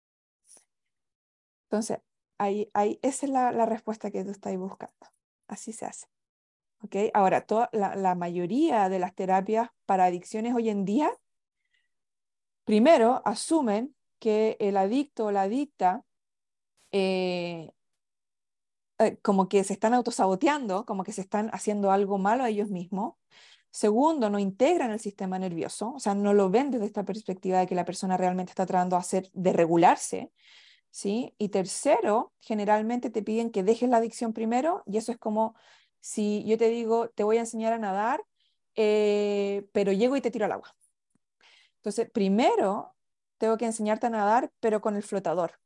A: Entonces, ahí, ahí, esa es la, la respuesta que tú estás buscando. Así se hace. ¿Okay? Ahora, toda, la, la mayoría de las terapias para adicciones hoy en día, primero, asumen que el adicto o la adicta eh, eh, como que se están autosaboteando, como que se están haciendo algo malo a ellos mismos. Segundo, no integran el sistema nervioso, o sea, no lo ven desde esta perspectiva de que la persona realmente está tratando de hacer, de regularse, ¿sí? Y tercero, generalmente te piden que dejes la adicción primero, y eso es como si yo te digo, te voy a enseñar a nadar, eh, pero llego y te tiro al agua. Entonces, primero tengo que enseñarte a nadar, pero con el flotador.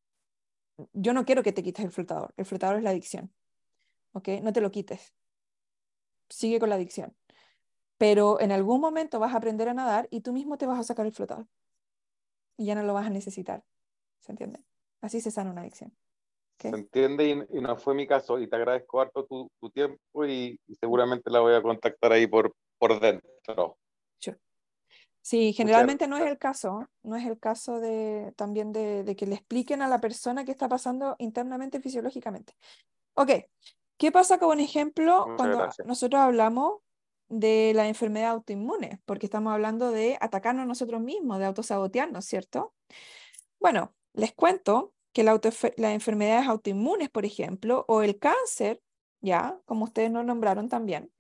A: Yo no quiero que te quites el flotador, el flotador es la adicción, ¿ok? No te lo quites, sigue con la adicción. Pero en algún momento vas a aprender a nadar y tú mismo te vas a sacar el flotador. Y ya no lo vas a necesitar. ¿Se entiende? Así se sana una adicción.
L: ¿Okay? Se entiende, y, y no fue mi caso, y te agradezco harto tu, tu tiempo, y, y seguramente la voy a contactar ahí por, por dentro.
A: Sure. Sí, generalmente no es el caso, no es el caso de, también de, de que le expliquen a la persona qué está pasando internamente fisiológicamente. Ok, ¿qué pasa con ejemplo
L: Muchas
A: cuando
L: gracias.
A: nosotros hablamos de la enfermedad autoinmune? Porque estamos hablando de atacarnos nosotros mismos, de autosabotearnos, ¿cierto? Bueno, les cuento que la las enfermedades autoinmunes, por ejemplo, o el cáncer, ya, como ustedes nos nombraron también,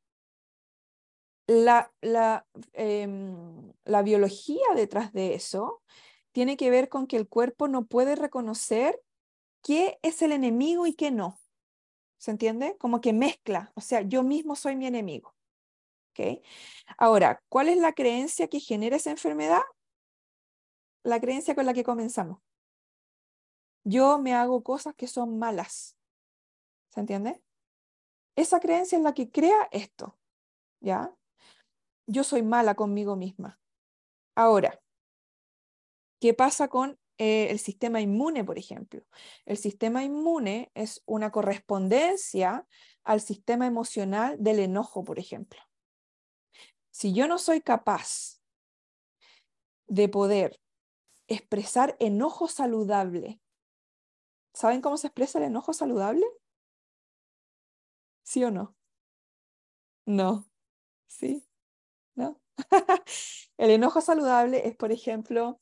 A: la, la, eh, la biología detrás de eso tiene que ver con que el cuerpo no puede reconocer qué es el enemigo y qué no. ¿Se entiende? Como que mezcla, o sea, yo mismo soy mi enemigo. ¿Okay? Ahora, ¿cuál es la creencia que genera esa enfermedad? La creencia con la que comenzamos. Yo me hago cosas que son malas. ¿Se entiende? Esa creencia es la que crea esto. ¿Ya? Yo soy mala conmigo misma. Ahora, ¿qué pasa con eh, el sistema inmune, por ejemplo? El sistema inmune es una correspondencia al sistema emocional del enojo, por ejemplo. Si yo no soy capaz de poder expresar enojo saludable, ¿saben cómo se expresa el enojo saludable? ¿Sí o no? No. ¿Sí? ¿No? El enojo saludable es, por ejemplo,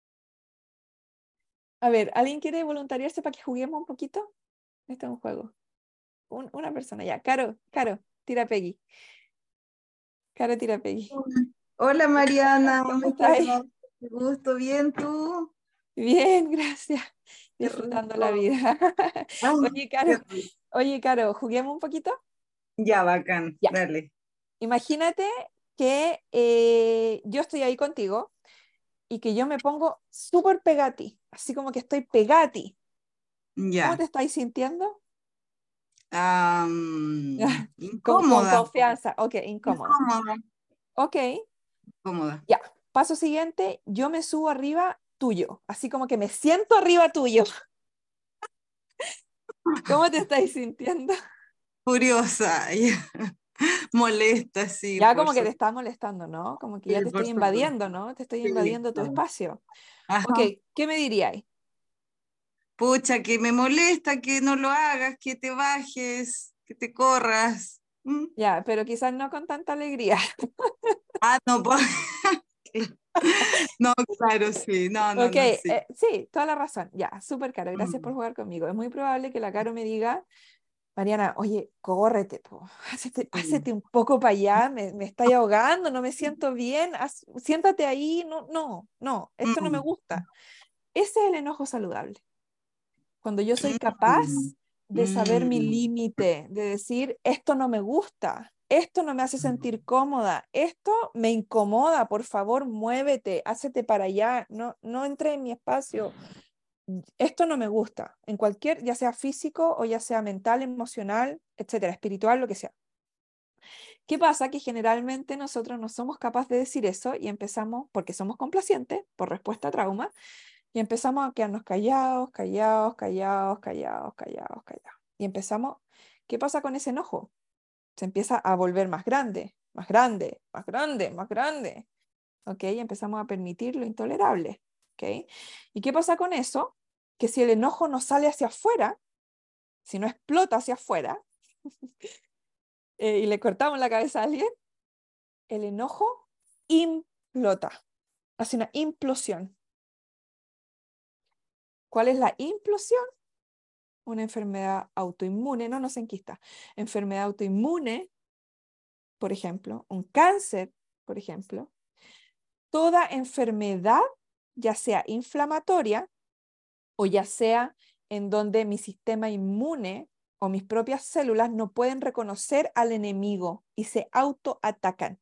A: a ver, ¿alguien quiere voluntariarse para que juguemos un poquito? Este es un juego. Un, una persona, ya. Caro, Caro, tira Peggy. Caro, tira Peggy.
M: Hola Mariana,
A: ¿Cómo
M: muchas
A: estás?
M: gracias. Qué gusto, ¿bien tú?
A: Bien, gracias.
M: Qué
A: Disfrutando
M: rico.
A: la vida.
M: Ay,
A: Oye,
M: qué
A: Caro,
M: rico.
A: oye, Caro, ¿juguemos un poquito?
M: Ya, bacán,
A: Ya.
M: dale.
A: Imagínate que eh, yo estoy ahí contigo y que yo me pongo súper pegada a ti, así como que estoy pegada a ti. ¿Cómo
M: Ya.
A: te estáis sintiendo?
M: Am,
A: Con, con
M: incómoda.
A: confianza. Ok, incómoda.
M: Incómoda.
A: Ok,
M: Incómoda.
A: ya. Paso siguiente, yo me subo arriba tuyo, así como que me siento arriba tuyo. ¿Cómo te estáis sintiendo?
M: Furiosa. ya. Molesta, sí,
A: Ya
M: por
A: como que te
M: supuesto.
A: está molestando, ¿no? Como que ya
M: Sí,
A: te
M: por
A: estoy
M: supuesto.
A: invadiendo, ¿no? Te estoy
M: Sí,
A: invadiendo tu
M: claro.
A: espacio.
M: Ajá.
A: Ok, ¿qué me diríais?
M: Pucha, que me molesta que no lo hagas, que te bajes, que te corras. ¿Mm?
A: Ya, pero quizás no con tanta alegría.
M: Ah, no, po- no, claro, sí, no, no,
A: Ok,
M: no, sí.
A: eh, sí, toda la razón. Ya, súper Caro, gracias por
M: Mm,
A: jugar conmigo. Es muy probable que la Caro me diga, Mariana, oye, córrete, po. Hacete,
M: sí.
A: hacete un poco para allá, me, me estoy ahogando, no me siento bien, haz- siéntate ahí, no, no, no, esto no me
M: Mm,
A: gusta. Ese es el enojo saludable. Cuando yo soy
M: mm,
A: capaz de saber mi
M: mm,
A: límite, de decir, esto no me gusta, esto no me hace sentir cómoda, esto me incomoda, por favor, muévete, hácete para allá, no, no entre en mi espacio, esto no me gusta, en cualquier, ya sea físico o ya sea mental, emocional, etcétera, espiritual, lo que sea. ¿Qué pasa? Que generalmente nosotros no somos capaces de decir eso y empezamos, porque somos complacientes, por respuesta a trauma, y empezamos a quedarnos callados, callados, callados, callados, callados, callados. Y empezamos, ¿qué pasa con ese enojo? Se empieza a volver más grande, más grande, más grande, más grande. ¿Ok? Y empezamos a permitir lo intolerable. ¿Ok? ¿Y qué pasa con eso? Que si el enojo no sale hacia afuera, si no explota hacia afuera, eh, y le cortamos la cabeza a alguien, el enojo implota, hace una implosión. ¿Cuál es la implosión? Una enfermedad autoinmune, no nos enquista, enfermedad autoinmune, por ejemplo, un cáncer, por ejemplo, toda enfermedad, ya sea inflamatoria o ya sea en donde mi sistema inmune o mis propias células no pueden reconocer al enemigo y se autoatacan.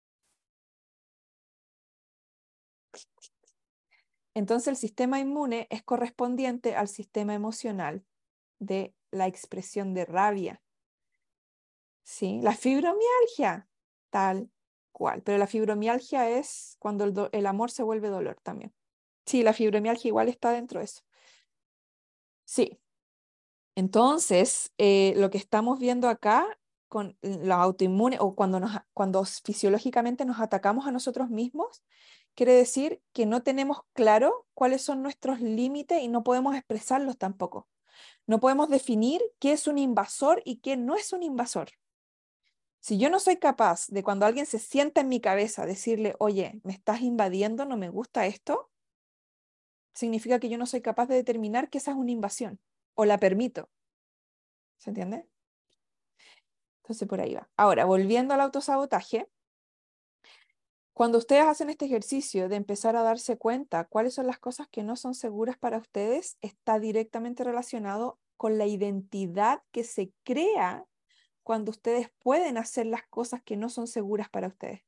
A: Entonces el sistema inmune es correspondiente al sistema emocional de la expresión de rabia. ¿Sí? La fibromialgia, tal cual. Pero la fibromialgia es cuando el, do- el amor se vuelve dolor también. Sí, la fibromialgia igual está dentro de eso. Sí. Entonces, eh, lo que estamos viendo acá con los autoinmunes o cuando, nos, cuando fisiológicamente nos atacamos a nosotros mismos, quiere decir que no tenemos claro cuáles son nuestros límites y no podemos expresarlos tampoco. No podemos definir qué es un invasor y qué no es un invasor. Si yo no soy capaz de cuando alguien se sienta en mi cabeza decirle, oye, me estás invadiendo, no me gusta esto, significa que yo no soy capaz de determinar que esa es una invasión o la permito. ¿Se entiende? Entonces por ahí va. Ahora, volviendo al autosabotaje, cuando ustedes hacen este ejercicio de empezar a darse cuenta cuáles son las cosas que no son seguras para ustedes, está directamente relacionado con la identidad que se crea cuando ustedes pueden hacer las cosas que no son seguras para ustedes.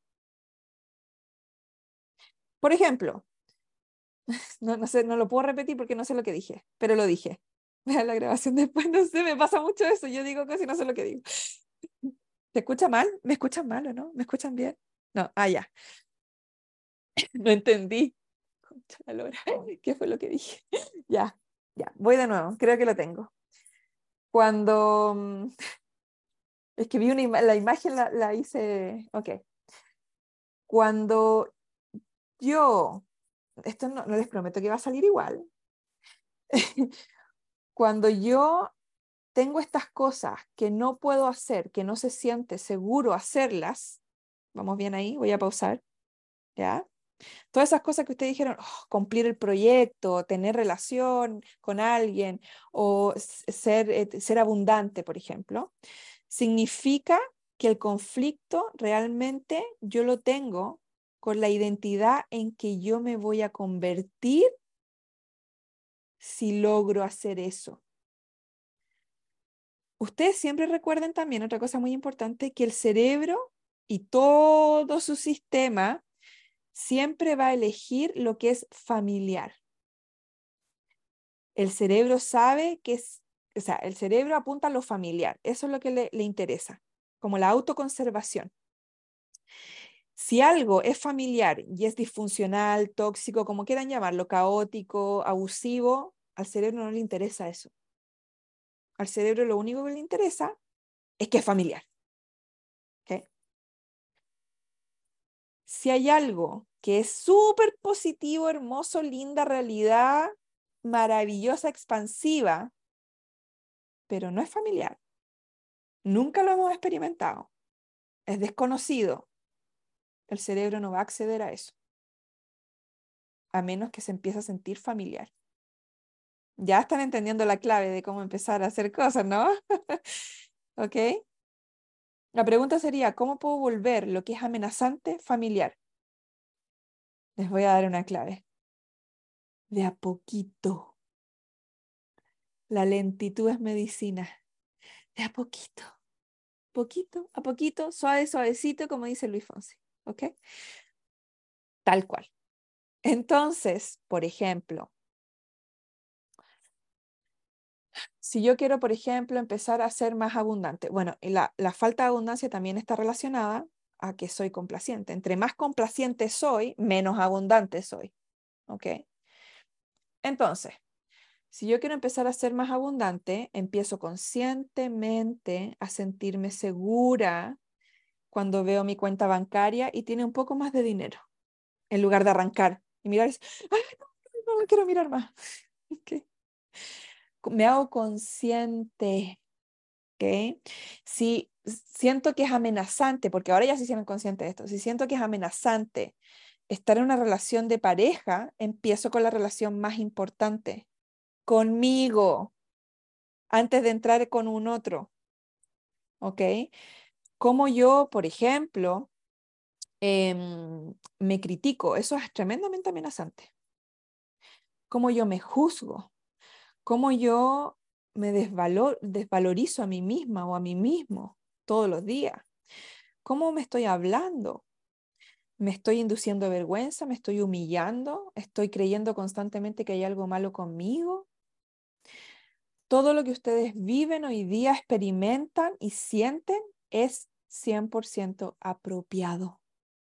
A: Por ejemplo, no, no sé, no lo puedo repetir porque no sé lo que dije, pero lo dije. Vean la grabación después, no sé, me pasa mucho eso, yo digo cosas y no sé lo que digo. ¿Se escucha mal? ¿Me escuchan mal o no? ¿Me escuchan bien? No, ah, ya. No entendí. Concha la lora. ¿Qué fue lo que dije? Ya, ya, voy de nuevo, creo que lo tengo. Cuando, mm, es que vi una ima- la imagen la, la hice, ok. Cuando yo, esto no, no les prometo que va a salir igual. Cuando yo tengo estas cosas que no puedo hacer, que no se siente seguro hacerlas, vamos bien ahí, voy a pausar, ¿ya? Todas esas cosas que ustedes dijeron, "Oh, cumplir el proyecto, tener relación con alguien o s- ser, eh, ser abundante, por ejemplo, significa que el conflicto realmente yo lo tengo con la identidad en que yo me voy a convertir si logro hacer eso. Ustedes siempre recuerden también otra cosa muy importante, que el cerebro y todo su sistema siempre va a elegir lo que es familiar. El cerebro sabe que es, o sea, el cerebro apunta a lo familiar, eso es lo que le, le interesa, como la autoconservación. Si algo es familiar y es disfuncional, tóxico, como quieran llamarlo, caótico, abusivo, al cerebro no le interesa eso. Al cerebro lo único que le interesa es que es familiar. ¿Okay? Si hay algo que es súper positivo, hermoso, linda, realidad, maravillosa, expansiva, pero no es familiar, nunca lo hemos experimentado, es desconocido, el cerebro no va a acceder a eso, a menos que se empiece a sentir familiar. Ya están entendiendo la clave de cómo empezar a hacer cosas, ¿no? ¿Ok? La pregunta sería, ¿cómo puedo volver lo que es amenazante familiar? Les voy a dar una clave. De a poquito. La lentitud es medicina. De a poquito. Poquito a poquito, suave, suavecito, como dice Luis Fonsi. ¿Ok? Tal cual. Entonces, por ejemplo, si yo quiero, por ejemplo, empezar a ser más abundante, bueno, y la, la falta de abundancia también está relacionada a que soy complaciente. Entre más complaciente soy, menos abundante soy. ¿Ok? Entonces, si yo quiero empezar a ser más abundante, empiezo conscientemente a sentirme segura cuando veo mi cuenta bancaria y tiene un poco más de dinero, en lugar de arrancar y mirar, ay, no, no, no quiero mirar más. Okay. Me hago consciente, ¿ok? Si siento que es amenazante, porque ahora ya se hicieron conscientes de esto, si siento que es amenazante estar en una relación de pareja, empiezo con la relación más importante, conmigo, antes de entrar con un otro, ¿ok? Como yo, por ejemplo, eh, me critico, eso es tremendamente amenazante. Cómo yo me juzgo, cómo yo me desvalor, desvalorizo a mí misma o a mí mismo todos los días. ¿Cómo me estoy hablando? ¿Me estoy induciendo vergüenza? ¿Me estoy humillando? ¿Estoy creyendo constantemente que hay algo malo conmigo? Todo lo que ustedes viven hoy día, experimentan y sienten es cien por ciento apropiado.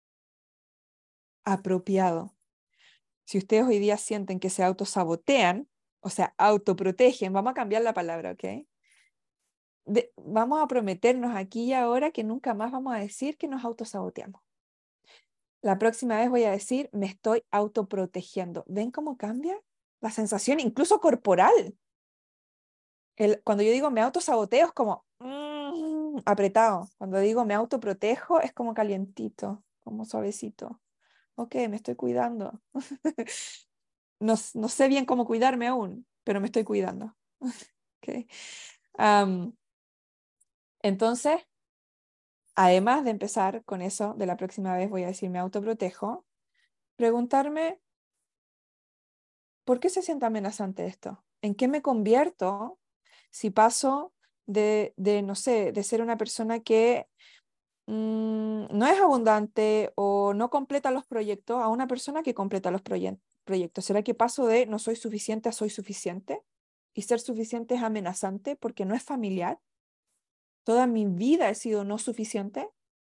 A: Apropiado. Si ustedes hoy día sienten que se autosabotean, o sea, autoprotegen, vamos a cambiar la palabra, ¿ok? De, vamos a prometernos aquí y ahora que nunca más vamos a decir que nos autosaboteamos. La próxima vez voy a decir, me estoy autoprotegiendo. ¿Ven cómo cambia la sensación, incluso corporal? El, cuando yo digo me autosaboteo es como mm, apretado. Cuando digo me autoprotejo es como calientito, como suavecito. Ok, me estoy cuidando. no, no sé bien cómo cuidarme aún, pero me estoy cuidando. Okay. Um, entonces, además de empezar con eso, de la próxima vez voy a decir me autoprotejo, preguntarme, ¿por qué se siente amenazante esto? ¿En qué me convierto si paso de, de no sé, de ser una persona que mmm, no es abundante o no completa los proyectos a una persona que completa los proye- proyectos? ¿Será que paso de no soy suficiente a soy suficiente? Y ser suficiente es amenazante porque no es familiar. Toda mi vida he sido no suficiente.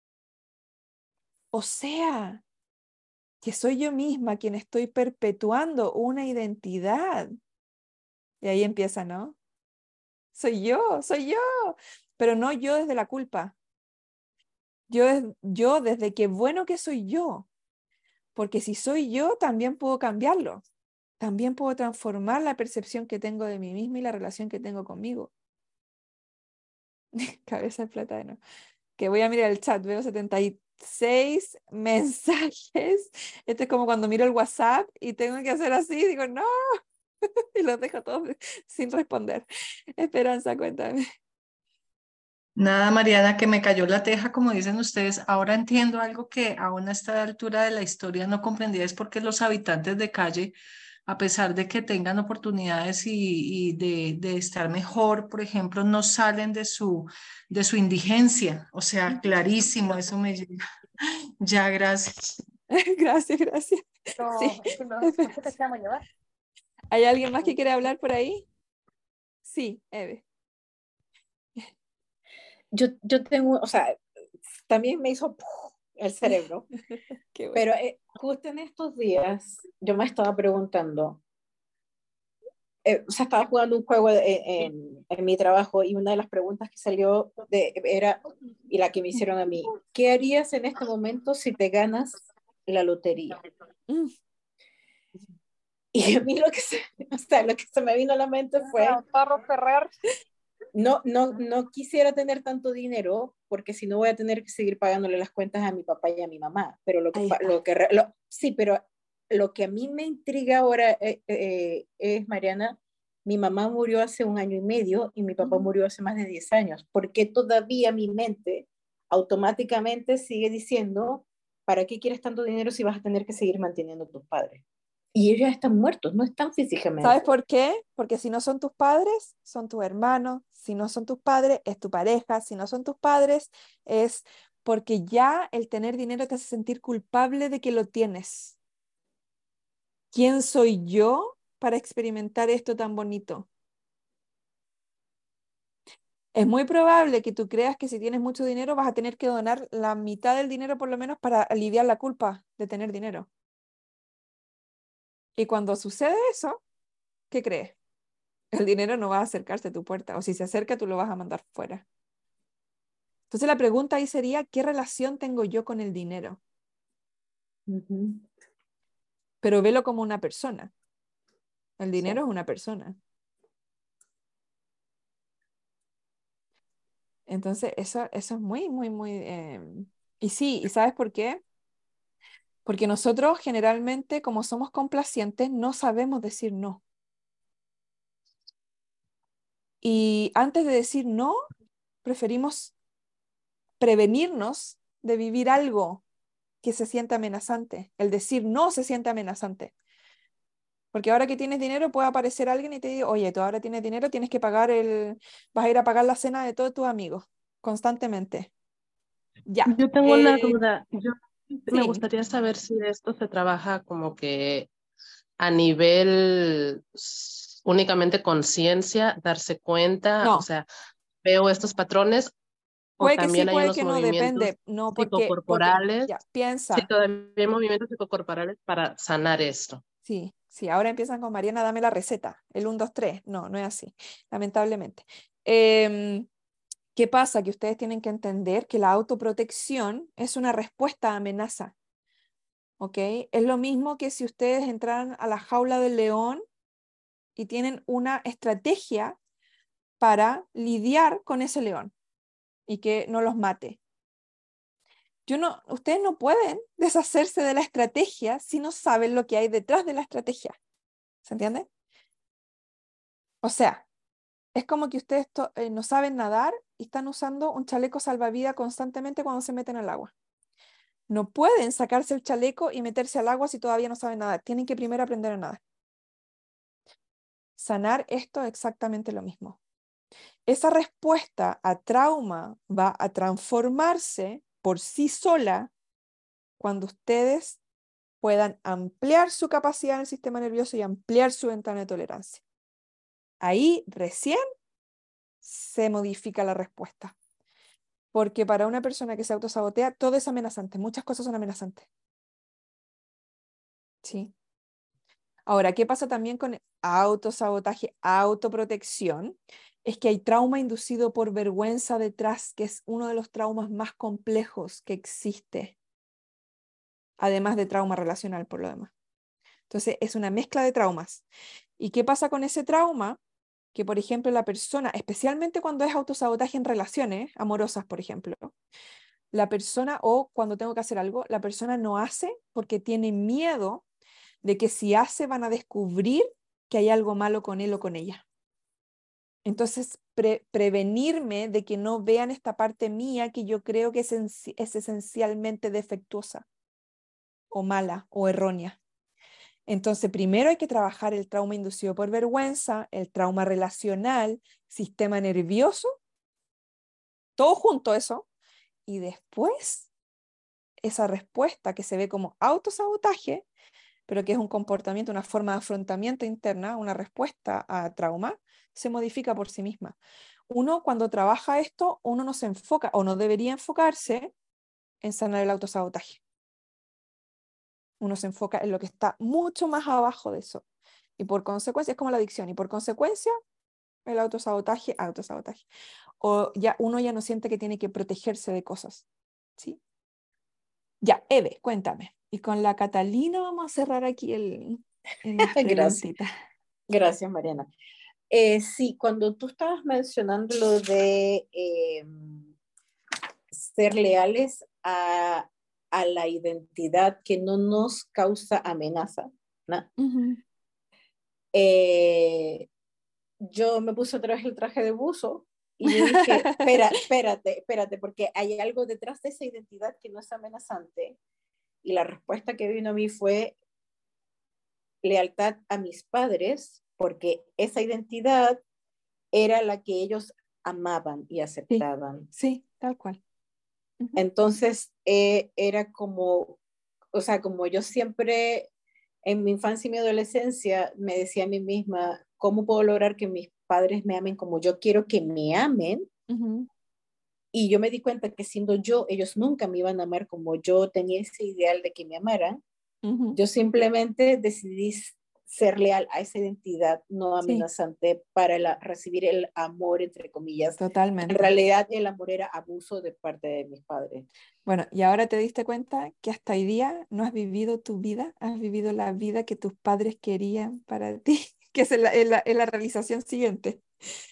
A: O sea, que soy yo misma quien estoy perpetuando una identidad. Y ahí empieza, ¿no? Soy yo, soy yo, pero no yo desde la culpa. Yo, es, yo desde qué bueno que soy yo, porque si soy yo, también puedo cambiarlo. También puedo transformar la percepción que tengo de mí misma y la relación que tengo conmigo. Cabeza de plátano. Que voy a mirar el chat, veo setenta y seis mensajes. Esto es como cuando miro el WhatsApp y tengo que hacer así, digo, no, y los dejo todos sin responder. Esperanza, cuéntame.
N: Nada, Mariana, que me cayó la teja, como dicen ustedes. Ahora entiendo algo que aún a esta altura de la historia no comprendía, es porque los habitantes de calle, a pesar de que tengan oportunidades y, y de, de estar mejor, por ejemplo, no salen de su, de su indigencia. O sea, clarísimo, eso me llega. Ya, gracias.
A: Gracias, gracias.
O: No,
A: Sí.
O: no, no se te llama llevar.
A: ¿Hay alguien más que quiere hablar por ahí? Sí, Eve.
J: Yo, yo tengo, o sea, también me hizo ¡puf! El cerebro,
A: Qué bueno.
J: pero eh, justo en estos días yo me estaba preguntando, eh, o sea, estaba jugando un juego en, en, en mi trabajo y una de las preguntas que salió de, era, y la que me hicieron a mí, ¿qué harías en este momento si te ganas la lotería.
A: Mm.
J: Y a mí lo que se, o sea, lo que se me vino a la mente fue,
I: Tarro Ferrer.
J: no, no, no quisiera tener tanto dinero, porque si no voy a tener que seguir pagándole las cuentas a mi papá y a mi mamá. Pero lo que,
A: Ahí
J: pa-
A: está.
J: lo que re- lo- sí, pero lo que a mí me intriga ahora eh, eh, es, Mariana, mi mamá murió hace un año y medio y mi papá
A: Ujú.
J: murió hace más de diez años. ¿Por qué todavía mi mente automáticamente sigue diciendo, ¿para qué quieres tanto dinero si vas a tener que seguir manteniendo a tus padres? Y ellos ya están muertos, no están físicamente.
A: ¿Sabes por qué? Porque si no son tus padres, son tus hermanos. Si no son tus padres, es tu pareja. Si no son tus padres, es porque ya el tener dinero te hace sentir culpable de que lo tienes. ¿Quién soy yo para experimentar esto tan bonito? Es muy probable que tú creas que si tienes mucho dinero vas a tener que donar la mitad del dinero por lo menos para aliviar la culpa de tener dinero. Y cuando sucede eso, ¿qué crees? El dinero no va a acercarse a tu puerta, o si se acerca, tú lo vas a mandar fuera. Entonces la pregunta ahí sería, ¿qué relación tengo yo con el dinero?
J: Uh-huh.
A: Pero velo como una persona. El dinero
J: Sí.
A: es una persona. Entonces eso, eso es muy, muy, muy... eh, Y sí, ¿y sabes por qué? Porque nosotros generalmente, como somos complacientes, no sabemos decir no. Y antes de decir no, preferimos prevenirnos de vivir algo que se siente amenazante. El decir no se siente amenazante. Porque ahora que tienes dinero puede aparecer alguien y te dice, oye, tú ahora tienes dinero, tienes que pagar el, vas a ir a pagar la cena de todos tus amigos, constantemente. Ya.
O: Yo tengo una
A: Eh,
O: duda. Yo me
A: sí,
O: gustaría saber si esto se trabaja como que a nivel s- únicamente conciencia, darse cuenta, o
A: no.
O: sea, veo estos patrones o
A: Puede que sí,
O: también hay
A: puede
O: unos
A: que no,
O: movimientos
A: depende. No, porque, porque,
O: psicocorporales,
A: ya,
O: sí,
A: piensa.
O: todavía hay movimientos psicocorporales para sanar esto.
A: Sí, sí, ahora empiezan con Mariana, dame la receta. El uno, dos, tres. No, no es así, lamentablemente. Em, ¿Qué pasa? Que ustedes tienen que entender que la autoprotección es una respuesta a amenaza. ¿Ok? Es lo mismo que si ustedes entraran a la jaula del león y tienen una estrategia para lidiar con ese león y que no los mate. Yo no, ustedes no pueden deshacerse de la estrategia si no saben lo que hay detrás de la estrategia. ¿Se entiende? O sea, es como que ustedes to- eh, no saben nadar y están usando un chaleco salvavidas constantemente cuando se meten al agua. No pueden sacarse el chaleco y meterse al agua si todavía no saben nadar. Tienen que primero aprender a nadar. Sanar esto es exactamente lo mismo. Esa respuesta a trauma va a transformarse por sí sola cuando ustedes puedan ampliar su capacidad en el sistema nervioso y ampliar su ventana de tolerancia. Ahí recién se modifica la respuesta. Porque para una persona que se autosabotea, todo es amenazante. Muchas cosas son amenazantes. ¿Sí? Ahora, ¿qué pasa también con autosabotaje, autoprotección? Es que hay trauma inducido por vergüenza detrás, que es uno de los traumas más complejos que existe, además de trauma relacional por lo demás. Entonces, es una mezcla de traumas. ¿Y qué pasa con ese trauma? Que, por ejemplo, la persona, especialmente cuando es autosabotaje en relaciones amorosas, por ejemplo, la persona, o cuando tengo que hacer algo, la persona no hace porque tiene miedo de que si hace van a descubrir que hay algo malo con él o con ella. Entonces, pre prevenirme de que no vean esta parte mía que yo creo que es, es esencialmente defectuosa o mala o errónea. Entonces, primero hay que trabajar el trauma inducido por vergüenza, el trauma relacional, sistema nervioso, todo junto eso, y después esa respuesta que se ve como autosabotaje, pero que es un comportamiento, una forma de afrontamiento interna, una respuesta a trauma, se modifica por sí misma. Uno, cuando trabaja esto, uno no se enfoca o no debería enfocarse en sanar el autosabotaje. Uno se enfoca en lo que está mucho más abajo de eso. Y por consecuencia, es como la adicción, y por consecuencia, el autosabotaje, autosabotaje. O ya uno ya no siente que tiene que protegerse de cosas. ¿Sí? Ya, Eve, cuéntame. Y con la Catalina vamos a cerrar aquí el, en las
J: Gracias.
A: preguntitas.
J: Gracias, Mariana. Eh, sí, cuando tú estabas mencionando lo de eh, ser leales a, a la identidad que no nos causa amenaza, ¿no?
A: Ujú.
J: Eh, yo me puse otra vez el traje de buzo y yo dije, espera, espérate, espérate, porque hay algo detrás de esa identidad que no es amenazante. Y la respuesta que vino a mí fue lealtad a mis padres, porque esa identidad era la que ellos amaban y aceptaban.
A: Sí, tal cual. Ujú.
J: Entonces, eh, era como, o sea, como yo siempre en mi infancia y mi adolescencia me decía a mí misma, ¿cómo puedo lograr que mis padres me amen como yo quiero que me amen?
A: Ujú.
J: Y yo me di cuenta que siendo yo, ellos nunca me iban a amar como yo tenía ese ideal de que me amaran.
A: Ujú.
J: Yo simplemente decidí ser leal a esa identidad no
A: Sí,
J: amenazante para la- recibir el amor, entre comillas. En
A: totalmente.
J: realidad el amor era abuso de parte de mis padres.
A: Bueno, y ahora te diste cuenta que hasta hoy día no has vivido tu vida, has vivido la vida que tus padres querían para ti, que es la, es la- es la realización siguiente.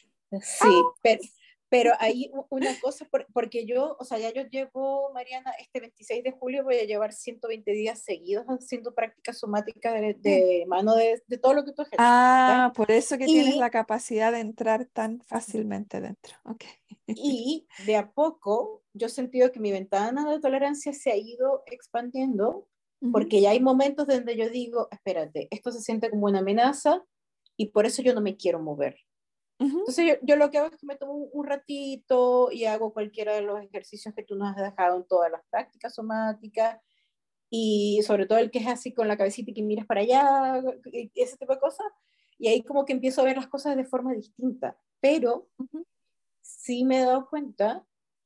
J: Sí, pero, pero hay u- una cosa, por- porque yo, o sea, ya yo llevo, Mariana, este veintiséis de julio voy a llevar ciento veinte días seguidos haciendo prácticas somáticas de,
A: Sí.
J: de mano de, de todo lo que tú ejerces, ¿ya?
A: Ah, por eso que tienes
J: Y
A: la capacidad de entrar tan fácilmente dentro. Ok.
J: Y de a poco yo he sentido que mi ventana de tolerancia se ha ido expandiendo
A: Ujú.
J: porque ya hay momentos donde yo digo, espérate, esto se siente como una amenaza y por eso yo no me quiero mover.
A: Ujú.
J: Entonces yo, yo lo que hago es que me tomo un, un ratito y hago cualquiera de los ejercicios que tú nos has dejado en todas las prácticas somáticas y sobre todo el que es así con la cabecita y que miras para allá, y ese tipo de cosas. Y ahí como que empiezo a ver las cosas de forma distinta. Pero
A: Ujú.
J: sí me he dado cuenta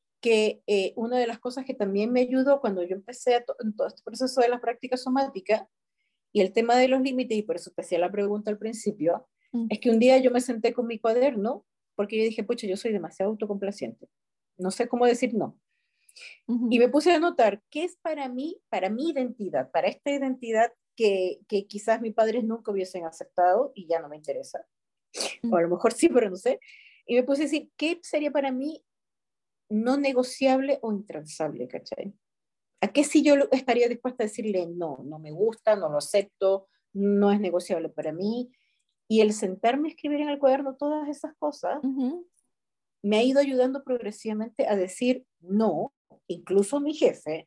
J: que eh, una de las cosas que también me ayudó cuando yo empecé a to en todo este proceso de las prácticas somáticas y el tema de los límites, y por eso te hacía la pregunta al principio,
A: Mm.
J: es que un día yo me senté con mi cuaderno porque yo dije, pucha, yo soy demasiado autocomplaciente, no sé cómo decir no.
A: Ujú.
J: Y me puse a anotar qué es para mí, para mi identidad, para esta identidad que, que quizás mis padres nunca hubiesen aceptado y ya no me interesa, o
A: Mm.
J: a lo mejor sí, pero no sé. Y me puse a decir, ¿qué sería para mí no negociable o intransable, ¿cachai? ¿A qué sí yo estaría dispuesta a decirle no? No me gusta, no lo acepto, no es negociable para mí. Y el sentarme a escribir en el cuaderno todas esas cosas
A: Ujú.
J: me ha ido ayudando progresivamente a decir no, incluso a mi jefe,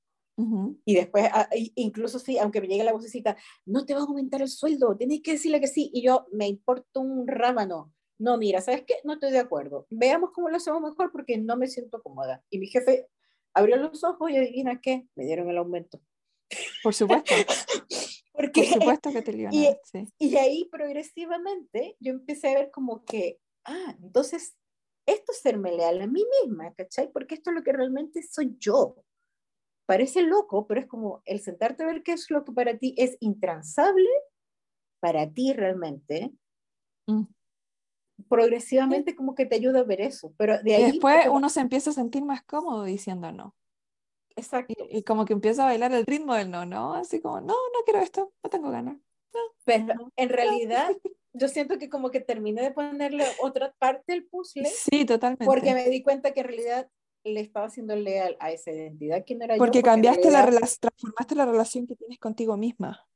A: Ujú.
J: y después, a- incluso sí, aunque me llegue la vocecita, no te va a aumentar el sueldo, tienes que decirle que sí, y yo me importa un rábano. No, mira, ¿sabes qué? No estoy de acuerdo. Veamos cómo lo hacemos mejor porque no me siento cómoda. Y mi jefe abrió los ojos y adivina qué, me dieron el aumento.
A: Por supuesto, por
J: Porque,
A: supuesto que te lo iban a
J: y,
A: dar, sí.
J: y ahí progresivamente yo empecé a ver como que, ah, entonces esto es serme leal a mí misma, ¿cachai? Porque esto es lo que realmente soy yo. Parece loco, pero es como el sentarte a ver qué es lo que para ti es intransable, para ti realmente,
A: Mm. Sí.
J: progresivamente como que te ayuda a ver eso, pero de
A: Y
J: ahí
A: después
J: poco más.
A: uno se empieza a sentir más cómodo diciendo no. Y,
J: Exacto.
A: y como que empieza a bailar el ritmo del no, ¿no? Así como, no, no quiero esto, no tengo ganas. No,
J: Pero
A: no,
J: en
A: no.
J: realidad yo siento que como que terminé de ponerle otra parte del puzzle
A: Sí,
J: porque
A: totalmente.
J: me di cuenta que en realidad le estaba haciendo leal a esa identidad que no era yo,
A: Porque
J: porque en
A: cambiaste la
J: realidad,
A: relación, transformaste la relación que tienes contigo misma.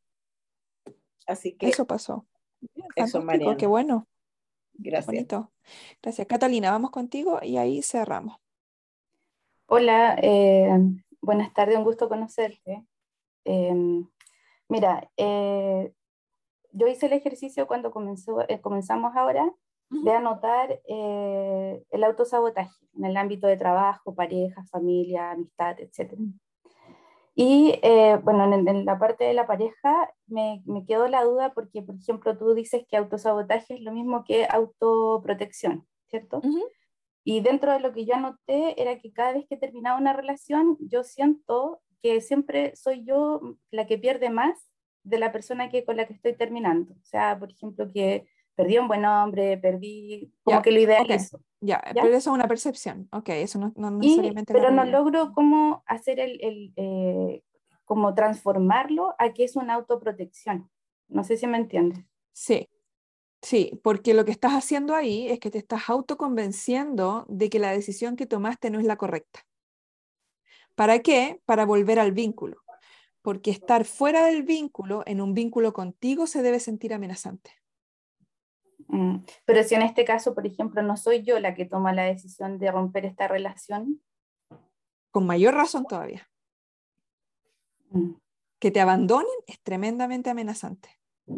J: así que
A: Eso pasó. Bien,
J: eso,
A: fantástico, qué
J: Mariana.
A: bueno,
J: Gracias.
A: bonito. Gracias. Catalina, vamos contigo y ahí cerramos.
H: Hola, eh, buenas tardes, un gusto conocerte. Eh, mira, eh, yo hice el ejercicio cuando comenzó, eh, comenzamos ahora de anotar eh, el autosabotaje en el ámbito de trabajo, pareja, familia, amistad, etcétera. Y eh, bueno, en, en la parte de la pareja me, me quedó la duda porque, por ejemplo, tú dices que autosabotaje es lo mismo que autoprotección, ¿cierto?
A: Ujú.
H: Y dentro de lo que yo anoté era que cada vez que terminaba una relación, yo siento que siempre soy yo la que pierde más de la persona que, con la que estoy terminando. O sea, por ejemplo, que perdí un buen hombre, perdí, como
A: Ya,
H: que lo
A: ok,
H: idealizo,
A: ya,
H: ¿ya?
A: pero eso es una percepción. Ok, eso no, no
H: Y,
A: necesariamente la
H: pero no
A: realidad.
H: logro cómo hacer el, el, eh, como transformarlo a que es una autoprotección. No sé si me entiendes.
A: Sí, sí, porque lo que estás haciendo ahí es que te estás autoconvenciendo de que la decisión que tomaste no es la correcta. ¿Para qué? Para volver al vínculo. Porque estar fuera del vínculo, en un vínculo contigo, se debe sentir amenazante.
H: Mm, Pero si en este caso, por ejemplo, no soy yo la que toma la decisión de romper esta relación.
A: Con mayor razón todavía.
H: Mm.
A: Que te abandonen es tremendamente amenazante.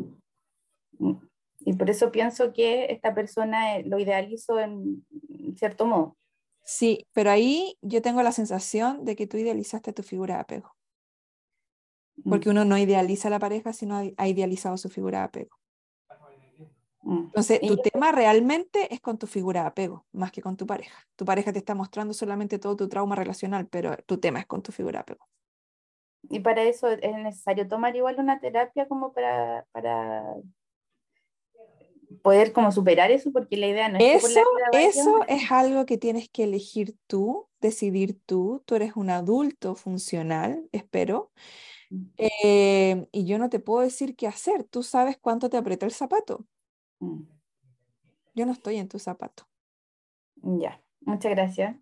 H: Y por eso pienso que esta persona eh, lo idealizo en cierto modo.
A: Sí, pero ahí yo tengo la sensación de que tú idealizaste tu figura de apego. Porque uno no idealiza a la pareja, sino ha ha idealizado su figura de apego.
H: Mm.
A: Entonces, tu
H: Y-
A: tema realmente es con tu figura de apego, más que con tu pareja. Tu pareja te está mostrando solamente todo tu trauma relacional, pero tu tema es con tu figura de apego.
H: Y para eso es necesario tomar igual una terapia como para, para poder como superar eso, porque la idea no es que por la
A: Eso,
H: vida vaya-
A: eso es algo que tienes que elegir tú, decidir tú. Tú eres un adulto funcional, espero. Eh, y yo no te puedo decir qué hacer. Tú sabes cuánto te aprieta el zapato.
H: Mm.
A: Yo no estoy en tu zapato.
H: Ya, muchas gracias.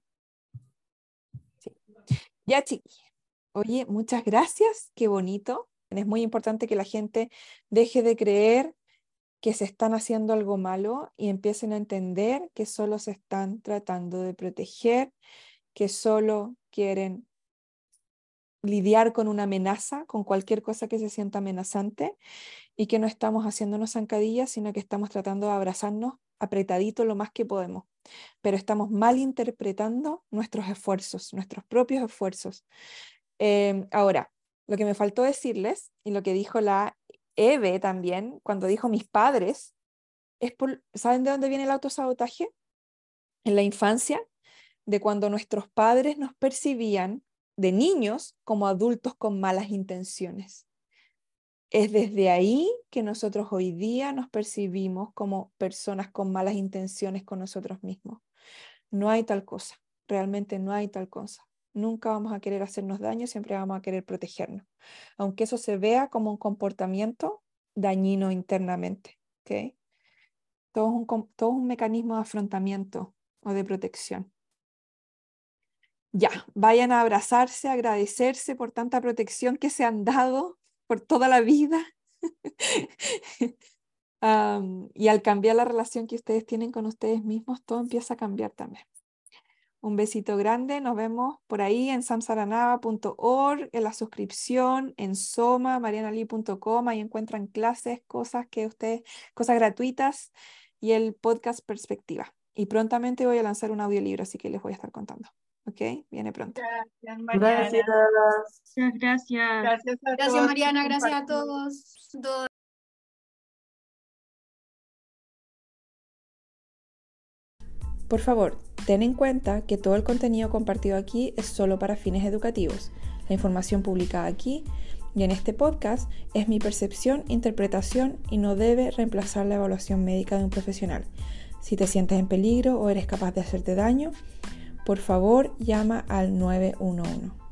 A: Ya, chiqui. Oye, muchas gracias. Qué bonito. Es muy importante que la gente deje de creer que se están haciendo algo malo y empiecen a entender que solo se están tratando de proteger, que solo quieren lidiar con una amenaza, con cualquier cosa que se sienta amenazante, y que no estamos haciéndonos zancadillas, sino que estamos tratando de abrazarnos apretadito lo más que podemos. Pero estamos malinterpretando nuestros esfuerzos, nuestros propios esfuerzos. Eh, ahora, lo que me faltó decirles, y lo que dijo la Eve también, cuando dijo mis padres, es por, ¿saben de dónde viene el autosabotaje? En la infancia, de cuando nuestros padres nos percibían de niños como adultos con malas intenciones. Es desde ahí que nosotros hoy día nos percibimos como personas con malas intenciones con nosotros mismos. No hay tal cosa, realmente no hay tal cosa. Nunca vamos a querer hacernos daño, siempre vamos a querer protegernos, aunque eso se vea como un comportamiento dañino internamente, ¿ok? Todo es un, com- todo es un mecanismo de afrontamiento o de protección. Ya, vayan a abrazarse, a agradecerse por tanta protección que se han dado por toda la vida. Am, y al cambiar la relación que ustedes tienen con ustedes mismos, todo empieza a cambiar también. Un besito grande, nos vemos por ahí en samsaranava punto org, en la suscripción, en soma, marianali punto com, ahí encuentran clases, cosas que ustedes, cosas gratuitas y el podcast Perspectiva. Y prontamente voy a lanzar un audiolibro, así que les voy a estar contando. ¿Ok? Viene pronto.
F: Gracias, Mariana.
G: Gracias.
C: Muchas gracias.
F: Gracias a
K: Gracias,
F: todos por
K: Mariana, gracias a
F: compartir.
K: todos. todos.
A: Por favor, ten en cuenta que todo el contenido compartido aquí es solo para fines educativos. La información publicada aquí y en este podcast es mi percepción, interpretación y no debe reemplazar la evaluación médica de un profesional. Si te sientes en peligro o eres capaz de hacerte daño, por favor llama al nueve uno uno.